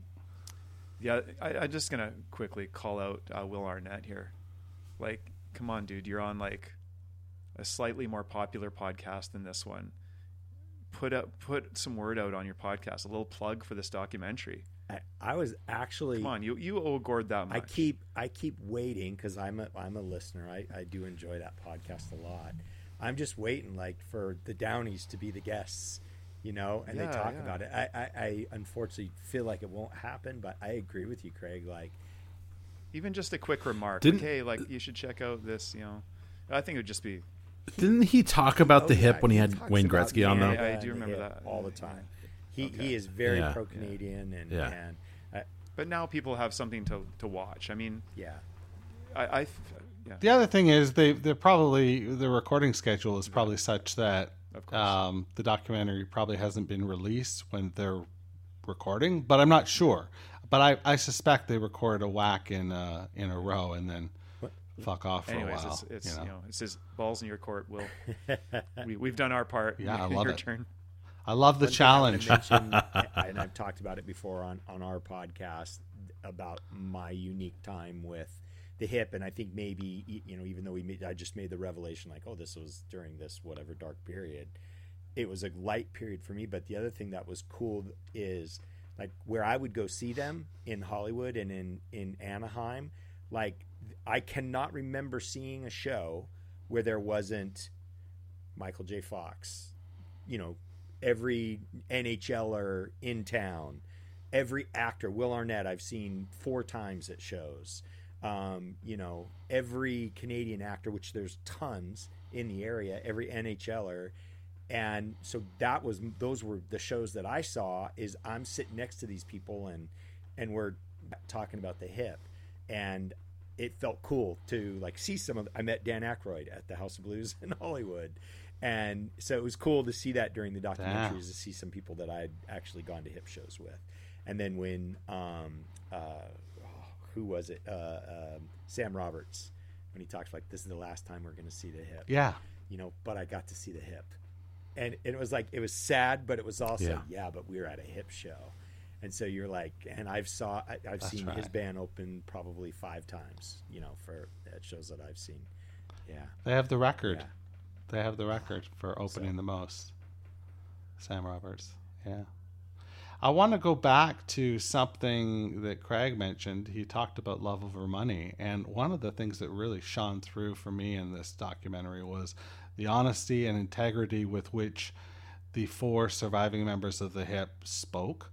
I'm just gonna quickly call out Will Arnett here. Like, come on, dude, you're on like a slightly more popular podcast than this one. Put some word out on your podcast, a little plug for this documentary. I was actually... Come on, you owe Gord that much. I keep waiting, because I'm a listener. I do enjoy that podcast a lot. I'm just waiting for the Downies to be the guests, and they talk about it. I unfortunately feel like it won't happen, but I agree with you, Craig. Even just a quick remark. Hey, you should check out this, I think it would just be... Didn't he talk about the hip when he had Wayne Gretzky on, though? I do remember that. All the time. He is very pro-Canadian, and but now people have something to watch. I mean... Yeah. The other thing is they're probably, the recording schedule is probably such that the documentary probably hasn't been released when they're recording, but I'm not sure. But I suspect they record a whack in a row and then fuck off for a while. It's it's his balls in your court, Will. We've done our part. Yeah, I love your it. turn. I love the challenge. And I've talked about it before on our podcast. about my unique time with the hip. And I think maybe, even though I just made the revelation like, oh, this was during this whatever dark period, it was a light period for me. But the other thing that was cool is like where I would go see them in Hollywood and in Anaheim, like I cannot remember seeing a show where there wasn't Michael J. Fox, every NHLer in town, every actor, Will Arnett, I've seen 4 times at shows. Every Canadian actor, which there's tons in the area, every NHLer. And so those were the shows that I saw. Is I'm sitting next to these people and we're talking about the hip, and it felt cool to like see some of. I met Dan Aykroyd at the House of Blues in Hollywood, and so it was cool to see that during the documentaries to see some people that I'd actually gone to hip shows with. And then when who was it? Sam Roberts, when he talks like this is the last time we're going to see the hip. Yeah, but I got to see the hip. And it was like, it was sad, but it was also, but we were at a hip show. And so you're like, and I've seen his band open probably 5 times, for shows that I've seen. Yeah. They have the record. Yeah. They have the record for opening the most. Sam Roberts. Yeah. I want to go back to something that Craig mentioned. He talked about love over money. And one of the things that really shone through for me in this documentary was the honesty and integrity with which the 4 surviving members of the hip spoke.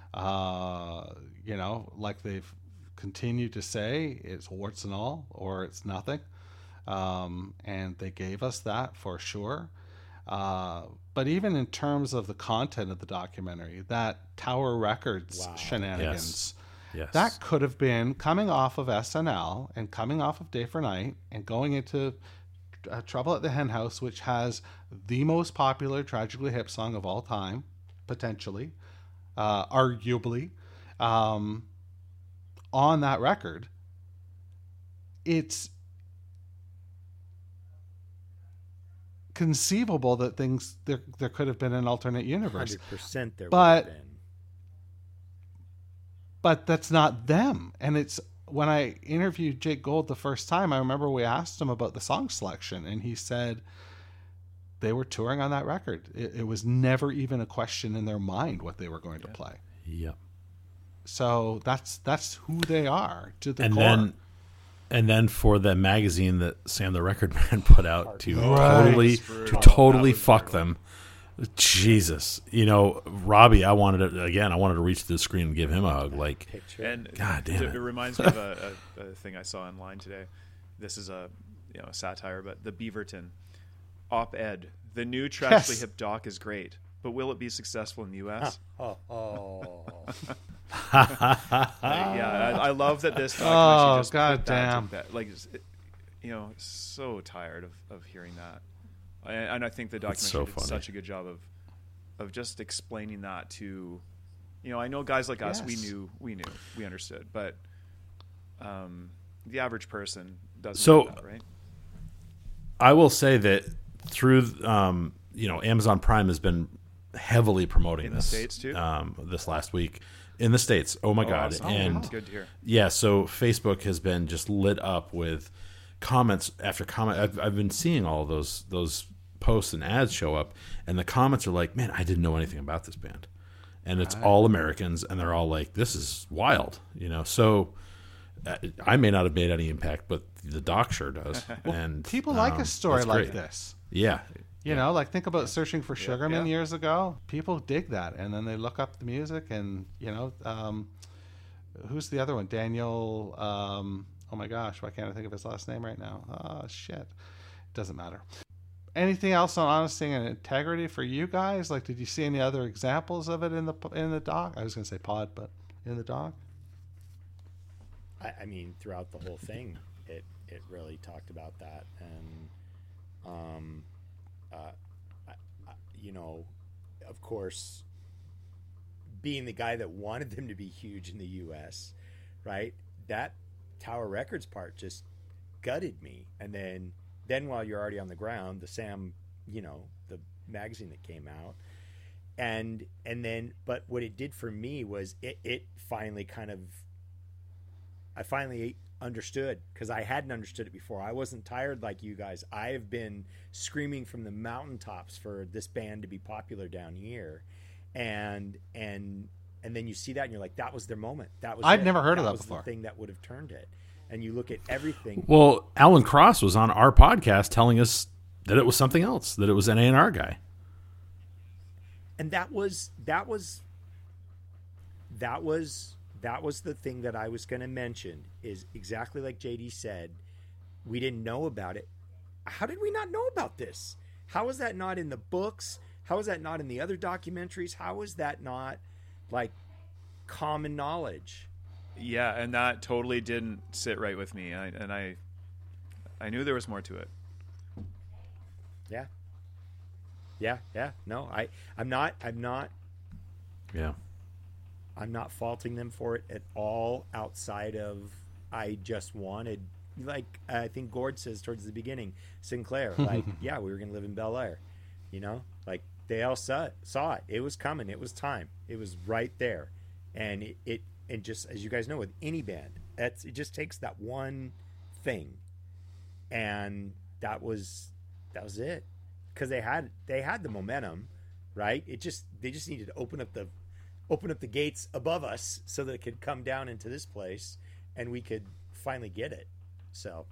Like they've continued to say, it's warts and all, or it's nothing. And they gave us that for sure. But even in terms of the content of the documentary, that Tower Records shenanigans, yes. That could have been coming off of SNL and coming off of Day for Night and going into Trouble at the Hen House, which has the most popular Tragically Hip song of all time, potentially, arguably, on that record. It's conceivable that there could have been an alternate universe. 100% there would have been. But that's not them. And it's when I interviewed Jake Gold the first time, I remember we asked him about the song selection, and he said they were touring on that record. It was never even a question in their mind what they were going to play. Yep. So that's who they are to the core. And then for the magazine that Sam the Record Man put out to totally fuck them. Jesus, Robbie, I wanted to reach through the screen and give him a hug. Like, and God damn it reminds me of a thing I saw online today. This is a satire, but the Beaverton op-ed. The new Tragically Hip doc is great, but will it be successful in the U.S.? I love that this documentary just put that to bed. Like, so tired of hearing that. And I think the documentary did such a good job of just explaining that to, I know guys like us, we understood, but the average person doesn't know that, right? I will say that through, Amazon Prime has been heavily promoting this. In the States too? This last week. In the States. Oh my God. Awesome. And good to hear. Yeah, so Facebook has been just lit up with comments after comment. I've been seeing all of those posts and ads show up, and the comments are like, man, I didn't know anything about this band. And it's all Americans, and they're all like, this is wild, So I may not have made any impact, but the doc sure does. And people like a story like this. Yeah. Like think about Searching for Sugarman years ago. People dig that, and then they look up the music, and who's the other one? Daniel. Oh my gosh, why can't I think of his last name right now? Oh shit, doesn't matter. Anything else on honesty and integrity for you guys? Like, did you see any other examples of it in the doc? I was going to say pod, but in the doc. I mean, throughout the whole thing, it really talked about that, and of course, being the guy that wanted them to be huge in the U.S., right? That Tower Records part just gutted me. And then while you're already on the ground, the Sam, the magazine that came out, and then, but what it did for me was it finally kind of I finally understood, because I hadn't understood it before. I wasn't tired like you guys. I have been screaming from the mountaintops for this band to be popular down here, and then you see that and you're like, that was their moment. That was I'd never heard of that was before. The thing that would have turned it. And you look at everything. Well, Alan Cross was on our podcast telling us that it was something else, that it was an A&R guy. And that was the thing that I was going to mention, is exactly like JD said. We didn't know about it. How did we not know about this? How is that not in the books? How is that not in the other documentaries? How is that not like common knowledge? Yeah, and that totally didn't sit right with me. I knew there was more to it. Yeah. No, I'm not. Yeah. I'm not faulting them for it at all, outside of I just wanted, like I think Gord says towards the beginning, Sinclair, like, yeah, we were going to live in Bel Air, like they all saw it. It was coming. It was time. It was right there. And it just, as you guys know, with any band, it just takes that one thing. And that was it. Because they had the momentum, right? They just needed to open up the gates above us so that it could come down into this place and we could finally get it. So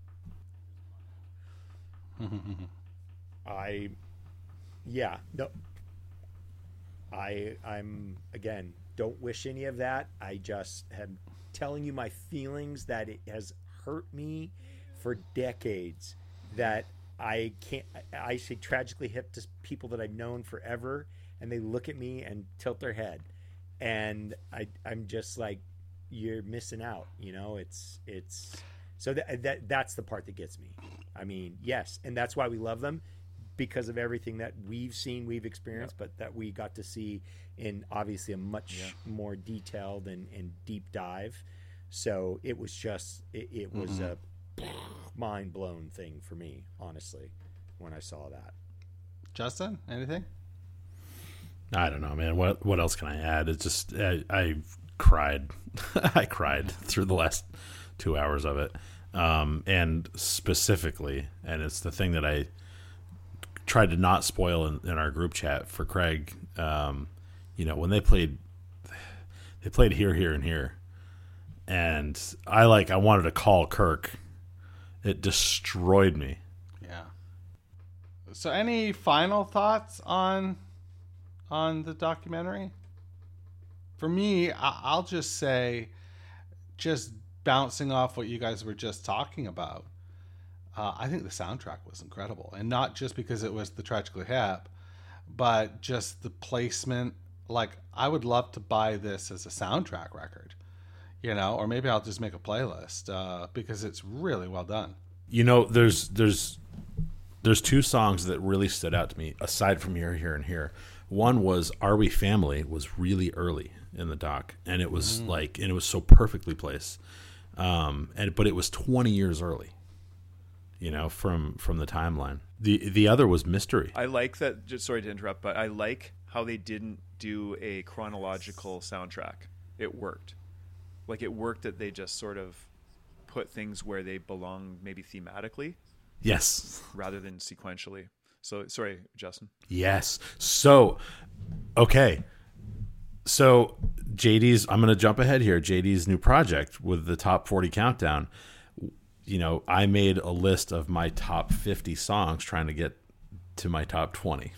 I'm again, don't wish any of that. I just am telling you my feelings, that it has hurt me for decades, that I say tragically hip to people that I've known forever, and they look at me and tilt their head, and I'm just like, you're missing out. It's so that's the part that gets me. I mean, yes, and that's why we love them, because of everything that we've seen, we've experienced, but that we got to see in obviously a much more detailed and deep dive. So it was just it was a mind blown thing for me, honestly, when I saw that. Justin, anything? I don't know, man. What else can I add? It's just I cried. I cried through the last 2 hours of it, and specifically, and it's the thing that I tried to not spoil in our group chat for Craig. When they played Here, Here, and Here, and I wanted to call Kirk. It destroyed me. Yeah. So, any final thoughts on the documentary? For me, I'll just say, just bouncing off what you guys were just talking about, I think the soundtrack was incredible. And not just because it was the Tragically Hip, but just the placement. Like, I would love to buy this as a soundtrack record, or maybe I'll just make a playlist, because it's really well done. There's two songs that really stood out to me, aside from Here, Here, and Here. One was Are We Family, was really early in the doc, and it was and it was so perfectly placed. But it was 20 years early, from the timeline. The other was Mystery. I like that, just sorry to interrupt, but I like how they didn't do a chronological soundtrack. It worked. It worked that they just sort of put things where they belong, maybe thematically. Yes. Rather than sequentially. So, sorry, Justin. Yes. So, okay. So, I'm going to jump ahead here. JD's new project with the top 40 countdown. I made a list of my top 50 songs trying to get to my top 20.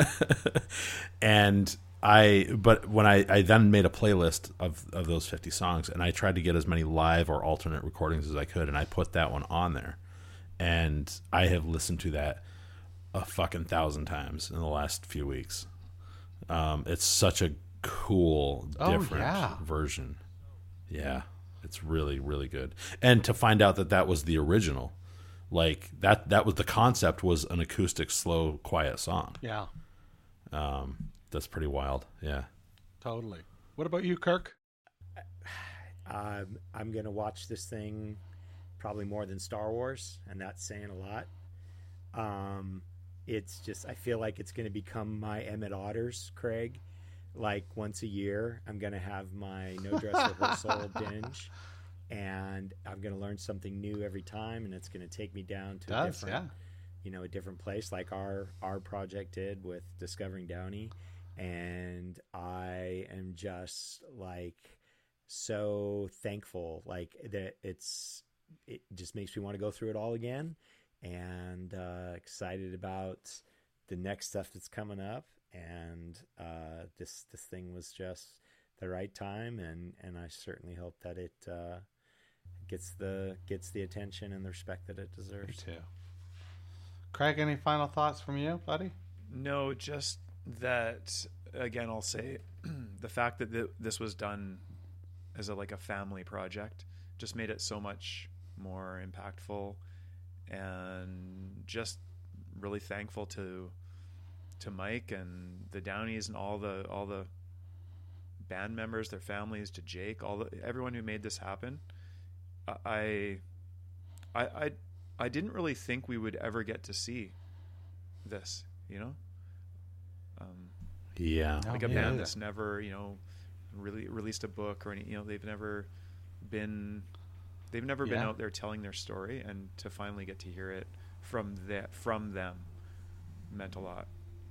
But when I then made a playlist of those 50 songs, and I tried to get as many live or alternate recordings as I could, and I put that one on there. And I have listened to that a fucking 1,000 times in the last few weeks. It's such a cool, different version. Yeah, it's really, really good. And to find out that was the original, that was the concept, was an acoustic, slow, quiet song. Yeah. That's pretty wild. Yeah. Totally. What about you, Kirk? I'm going to watch this thing probably more than Star Wars, and that's saying a lot. It's just, I feel like it's going to become my Emmett Otters, Craig. Once a year, I'm going to have my No Dress Rehearsal binge, and I'm going to learn something new every time, and it's going to take me down to a different place, like our project did with Discovering Downey. And I am just like so thankful, like that it just makes me want to go through it all again, and excited about the next stuff that's coming up. And this thing was just the right time, and I certainly hope that it gets the attention and the respect that it deserves. Me too. Craig, any final thoughts from you, buddy? No, just that, again, I'll say the fact that this was done as a family project just made it so much more impactful, and just really thankful to Mike and the Downeys and all the band members, their families, to Jake, everyone who made this happen. I didn't really think we would ever get to see this, like a band that's never, really released a book or any, they've never been out there telling their story, and to finally get to hear it from them meant a lot.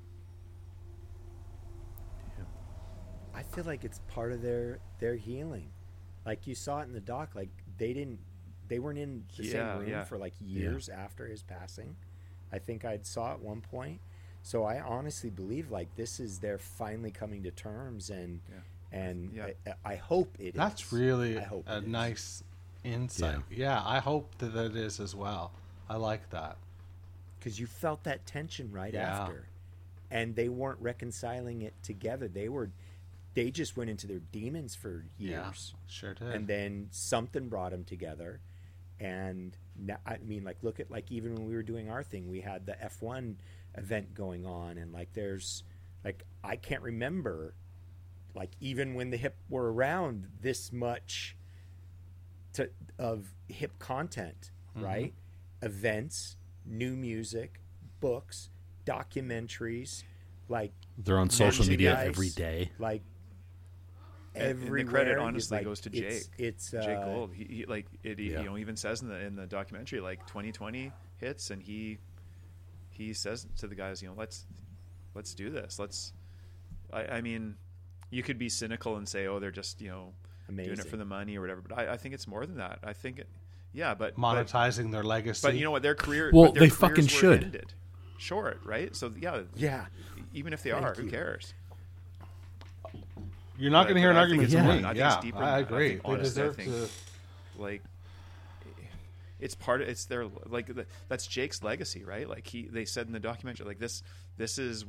I feel like it's part of their healing. Like you saw it in the doc, like they weren't in the same room for like years after his passing. I think I saw at one point. So I honestly believe like this is their finally coming to terms, and I hope it is. That's really a nice insight. Yeah, I hope that it is as well. I like that. Because you felt that tension right after. And they weren't reconciling it together. They just went into their demons for years. Yeah, sure did. And then something brought them together. And now, I mean, like, look at, like, even when we were doing our thing, we had the F1 event going on. And, like, there's, like, I can't remember, like, even when the Hip were around, this much of hip content, right? Events, new music, books, documentaries, like they're on social media every day. Like everywhere. And the credit honestly goes to Jake. It's Jake Gold. He like it. Even says in the documentary, like 2020 hits, and he says to the guys, let's do this. I mean, you could be cynical and say, oh, they're just doing it for the money or whatever. But I think it's more than that. I think it. Yeah, but monetizing their legacy. But you know what? Their career. Well, they fucking should. Ended short, right? So yeah. Even if they are, who cares? You're not going to hear an argument from me. I agree. They deserve to. Like, it's part of their that's Jake's legacy, right? Like they said in the documentary, like this is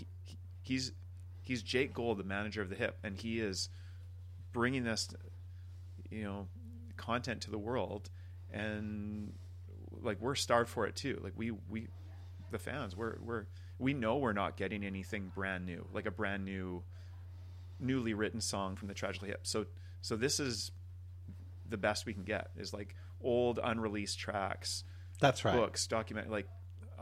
he's Jake Gold, the manager of the Hip, and he is bringing this, content to the world, and like we're starved for it too. Like we the fans, we know we're not getting anything brand new, like a brand new, newly written song from the Tragically Hip. So this is the best we can get, is like old unreleased tracks. That's right. Books, document, like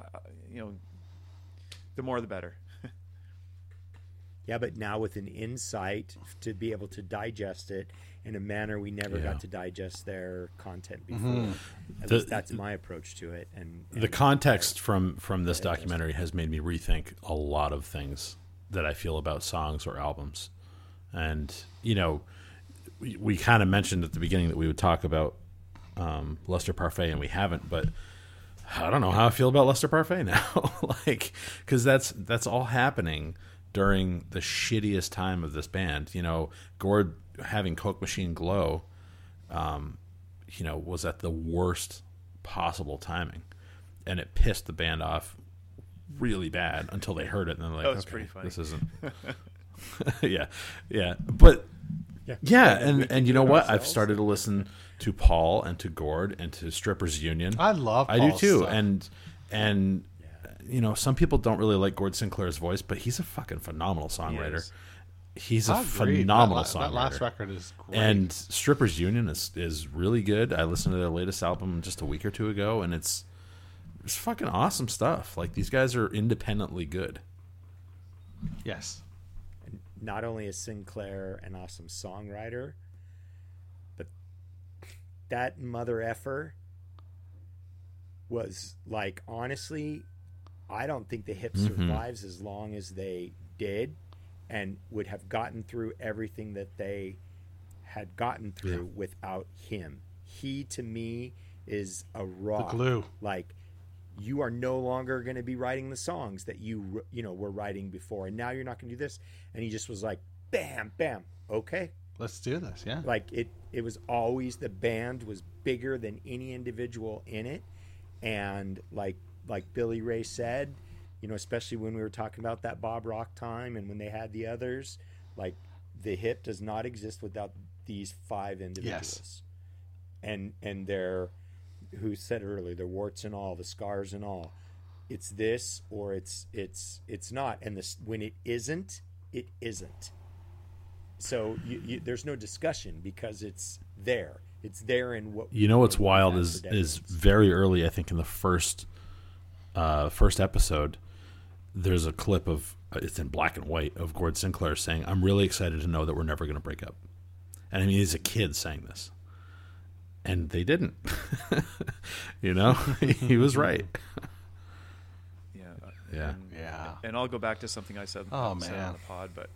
the more the better. Yeah, but now with an insight to be able to digest it in a manner we never got to digest their content before. At least that's my approach to it. And the context from this documentary has made me rethink a lot of things that I feel about songs or albums. And, we kind of mentioned at the beginning that we would talk about Lester Parfait, and we haven't, but I don't know how I feel about Lester Parfait now. Because that's all happening during the shittiest time of this band. Gord having Coke Machine Glow, was at the worst possible timing, and it pissed the band off really bad until they heard it, and then they're like, "That's pretty funny. This isn't." But and you know what? I've started to listen to Paul and to Gord and to Strippers Union. I do too, stuff. and some people don't really like Gord Sinclair's voice, but he's a fucking phenomenal songwriter. He's a phenomenal songwriter. That last record is great. And Strippers Union is really good. I listened to their latest album just a week or two ago, and it's fucking awesome stuff. Like, these guys are independently good. Yes. And not only is Sinclair an awesome songwriter, but that mother effer was like, honestly, I don't think the hip survives as long as they did, and would have gotten through everything that they had gotten through without him. He, to me, is a rock. The glue. Like, you are no longer going to be writing the songs that you were writing before, and now you're not going to do this. And he just was like, bam, bam, okay, let's do this. Yeah, like it was always, the band was bigger than any individual in it, and like Billy Ray said, especially when we were talking about that Bob Rock time and when they had the others, like, the hip does not exist without these 5 individuals. Yes. And they're, who said earlier, the warts and all, the scars and all. It's this or it's not. And this, when it isn't, it isn't. So there's no discussion because it's there. It's there in what. What's wild is very early, I think, in the first episode, there's a clip of, it's in black and white, of Gord Sinclair saying, "I'm really excited to know that we're never going to break up." And I mean, he's a kid saying this. And they didn't. He was right. Yeah. And I'll go back to something I said, on the pod, but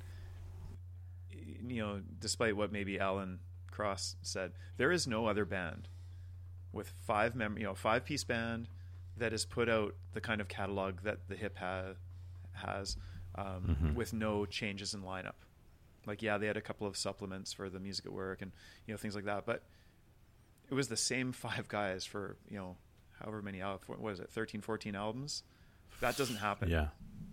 despite what maybe Alan Cross said, there is no other band with 5-piece band that has put out the kind of catalog that the hip has with no changes in lineup. Like, they had a couple of supplements for the Music at Work and things like that, but it was the same 5 guys for however many, what is it, 13, 14 albums. That doesn't happen. Yeah.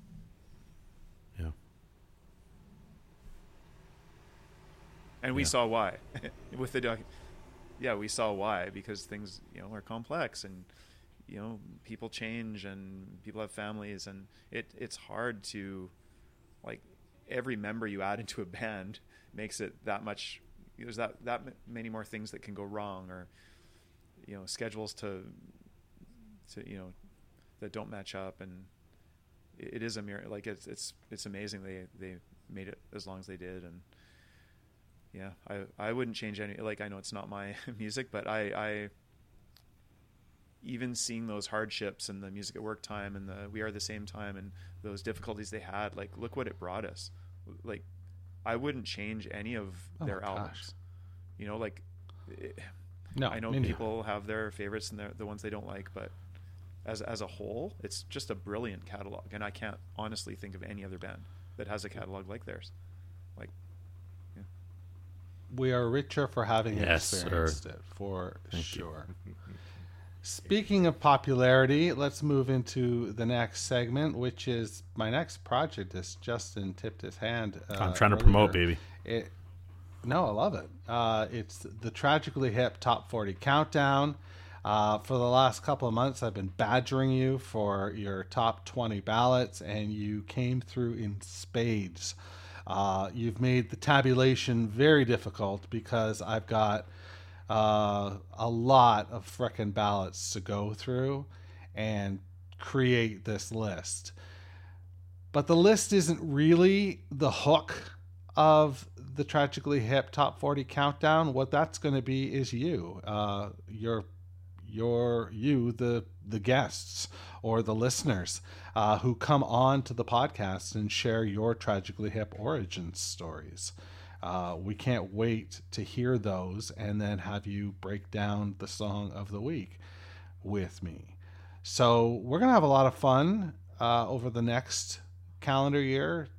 And we saw why with the doc. Yeah, we saw why, because things are complex, and people change, and people have families, and it's hard to, like, every member you add into a band makes it that much. There's that many more things that can go wrong, or schedules to that don't match up, and it is a miracle. Like, it's amazing they made it as long as they did. And I wouldn't change any. Like, I know it's not my music, but I even seeing those hardships and the Music at Work time and the We Are the Same time and those difficulties they had, like, look what it brought us. Like, I wouldn't change any of their albums. No, I know people have their favorites and the ones they don't like, but as a whole, it's just a brilliant catalog, and I can't honestly think of any other band that has a catalog like theirs. Like, we are richer for having experienced it, for sure. Speaking of popularity, let's move into the next segment, which is my next project. As Justin tipped his hand, I'm trying to promote, baby. No, I love it. It's the Tragically Hip Top 40 Countdown. For the last couple of months, I've been badgering you for your top 20 ballots, and you came through in spades. You've made the tabulation very difficult because I've got a lot of frickin' ballots to go through and create this list. But the list isn't really the hook of the Tragically Hip Top 40 Countdown. What that's going to be is you. The guests or the listeners who come on to the podcast and share your Tragically Hip origin stories. We can't wait to hear those and then have you break down the song of the week with me. So we're going to have a lot of fun over the next calendar year,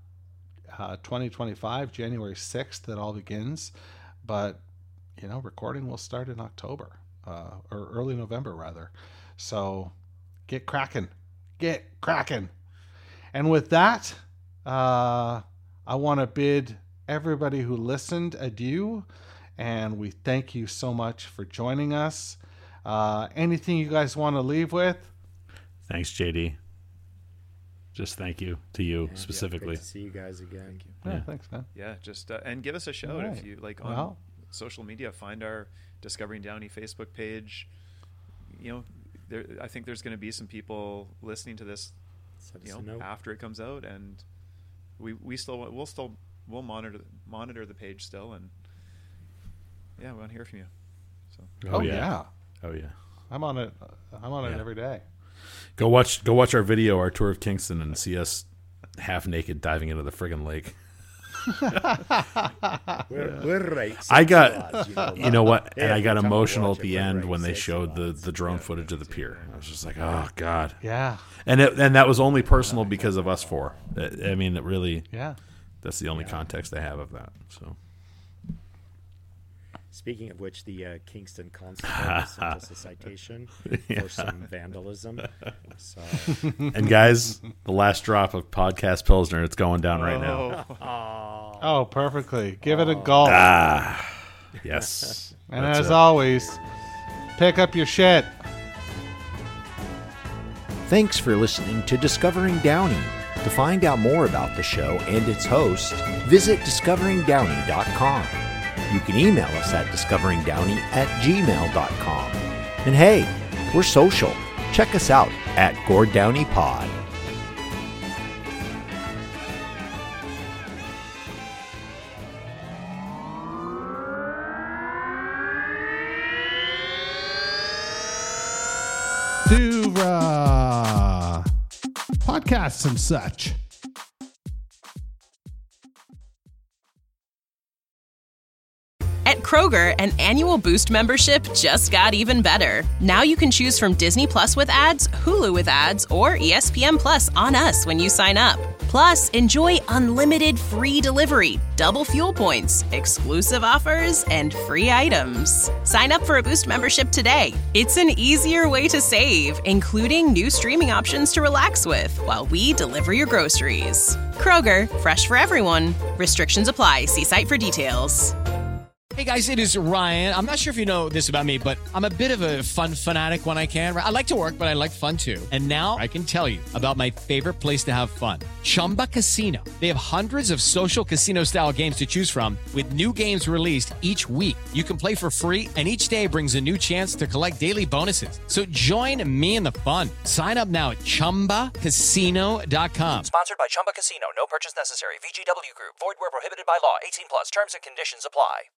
2025, January 6th, it all begins. But, recording will start in October, or early November, rather. So get cracking. And with that, I want to bid everybody who listened adieu, and we thank you so much for joining us. Anything you guys want to leave with? Thanks, JD. Just thank you to you specifically. Great to see you guys again. Yeah, thanks, man. Yeah, just and give us a shout if you like on social media. Find our Discovering Downey Facebook page. I think there's going to be some people listening to this, after it comes out, and we'll monitor the page still, and we want to hear from you. So. Oh yeah. Oh yeah. I'm on it. I'm on it every day. Go watch our video, our tour of Kingston, and see us half naked diving into the friggin' lake. We're right. I got, you know what? And I got emotional at the end when they showed the drone footage of the pier. I was just like, oh God. Yeah. And that was only personal because of us four. I mean, it really. Yeah. That's the only context I have of that. So. Speaking of which, the Kingston Constable sent us a citation for some vandalism. So. And guys, the last drop of Podcast Pilsner, it's going down right now. Oh, perfectly. Give it a gulp. Yes. And as always, pick up your shit. Thanks for listening to Discovering Downey. To find out more about the show and its host, visit discoveringdowney.com. You can email us at discoveringdowney@gmail.com. And hey, we're social. Check us out at Gord Downey Pod. Do podcasts and such. At Kroger, an annual Boost membership just got even better. Now you can choose from Disney Plus with ads, Hulu with ads, or ESPN Plus on us when you sign up. Plus, enjoy unlimited free delivery, double fuel points, exclusive offers, and free items. Sign up for a Boost membership today. It's an easier way to save, including new streaming options to relax with while we deliver your groceries. Kroger, fresh for everyone. Restrictions apply. See site for details. Hey guys, it is Ryan. I'm not sure if you know this about me, but I'm a bit of a fun fanatic when I can. I like to work, but I like fun too. And now I can tell you about my favorite place to have fun. Chumba Casino. They have hundreds of social casino style games to choose from with new games released each week. You can play for free and each day brings a new chance to collect daily bonuses. So join me in the fun. Sign up now at ChumbaCasino.com. Sponsored by Chumba Casino. No purchase necessary. VGW Group. Void where prohibited by law. 18 plus. Terms and conditions apply.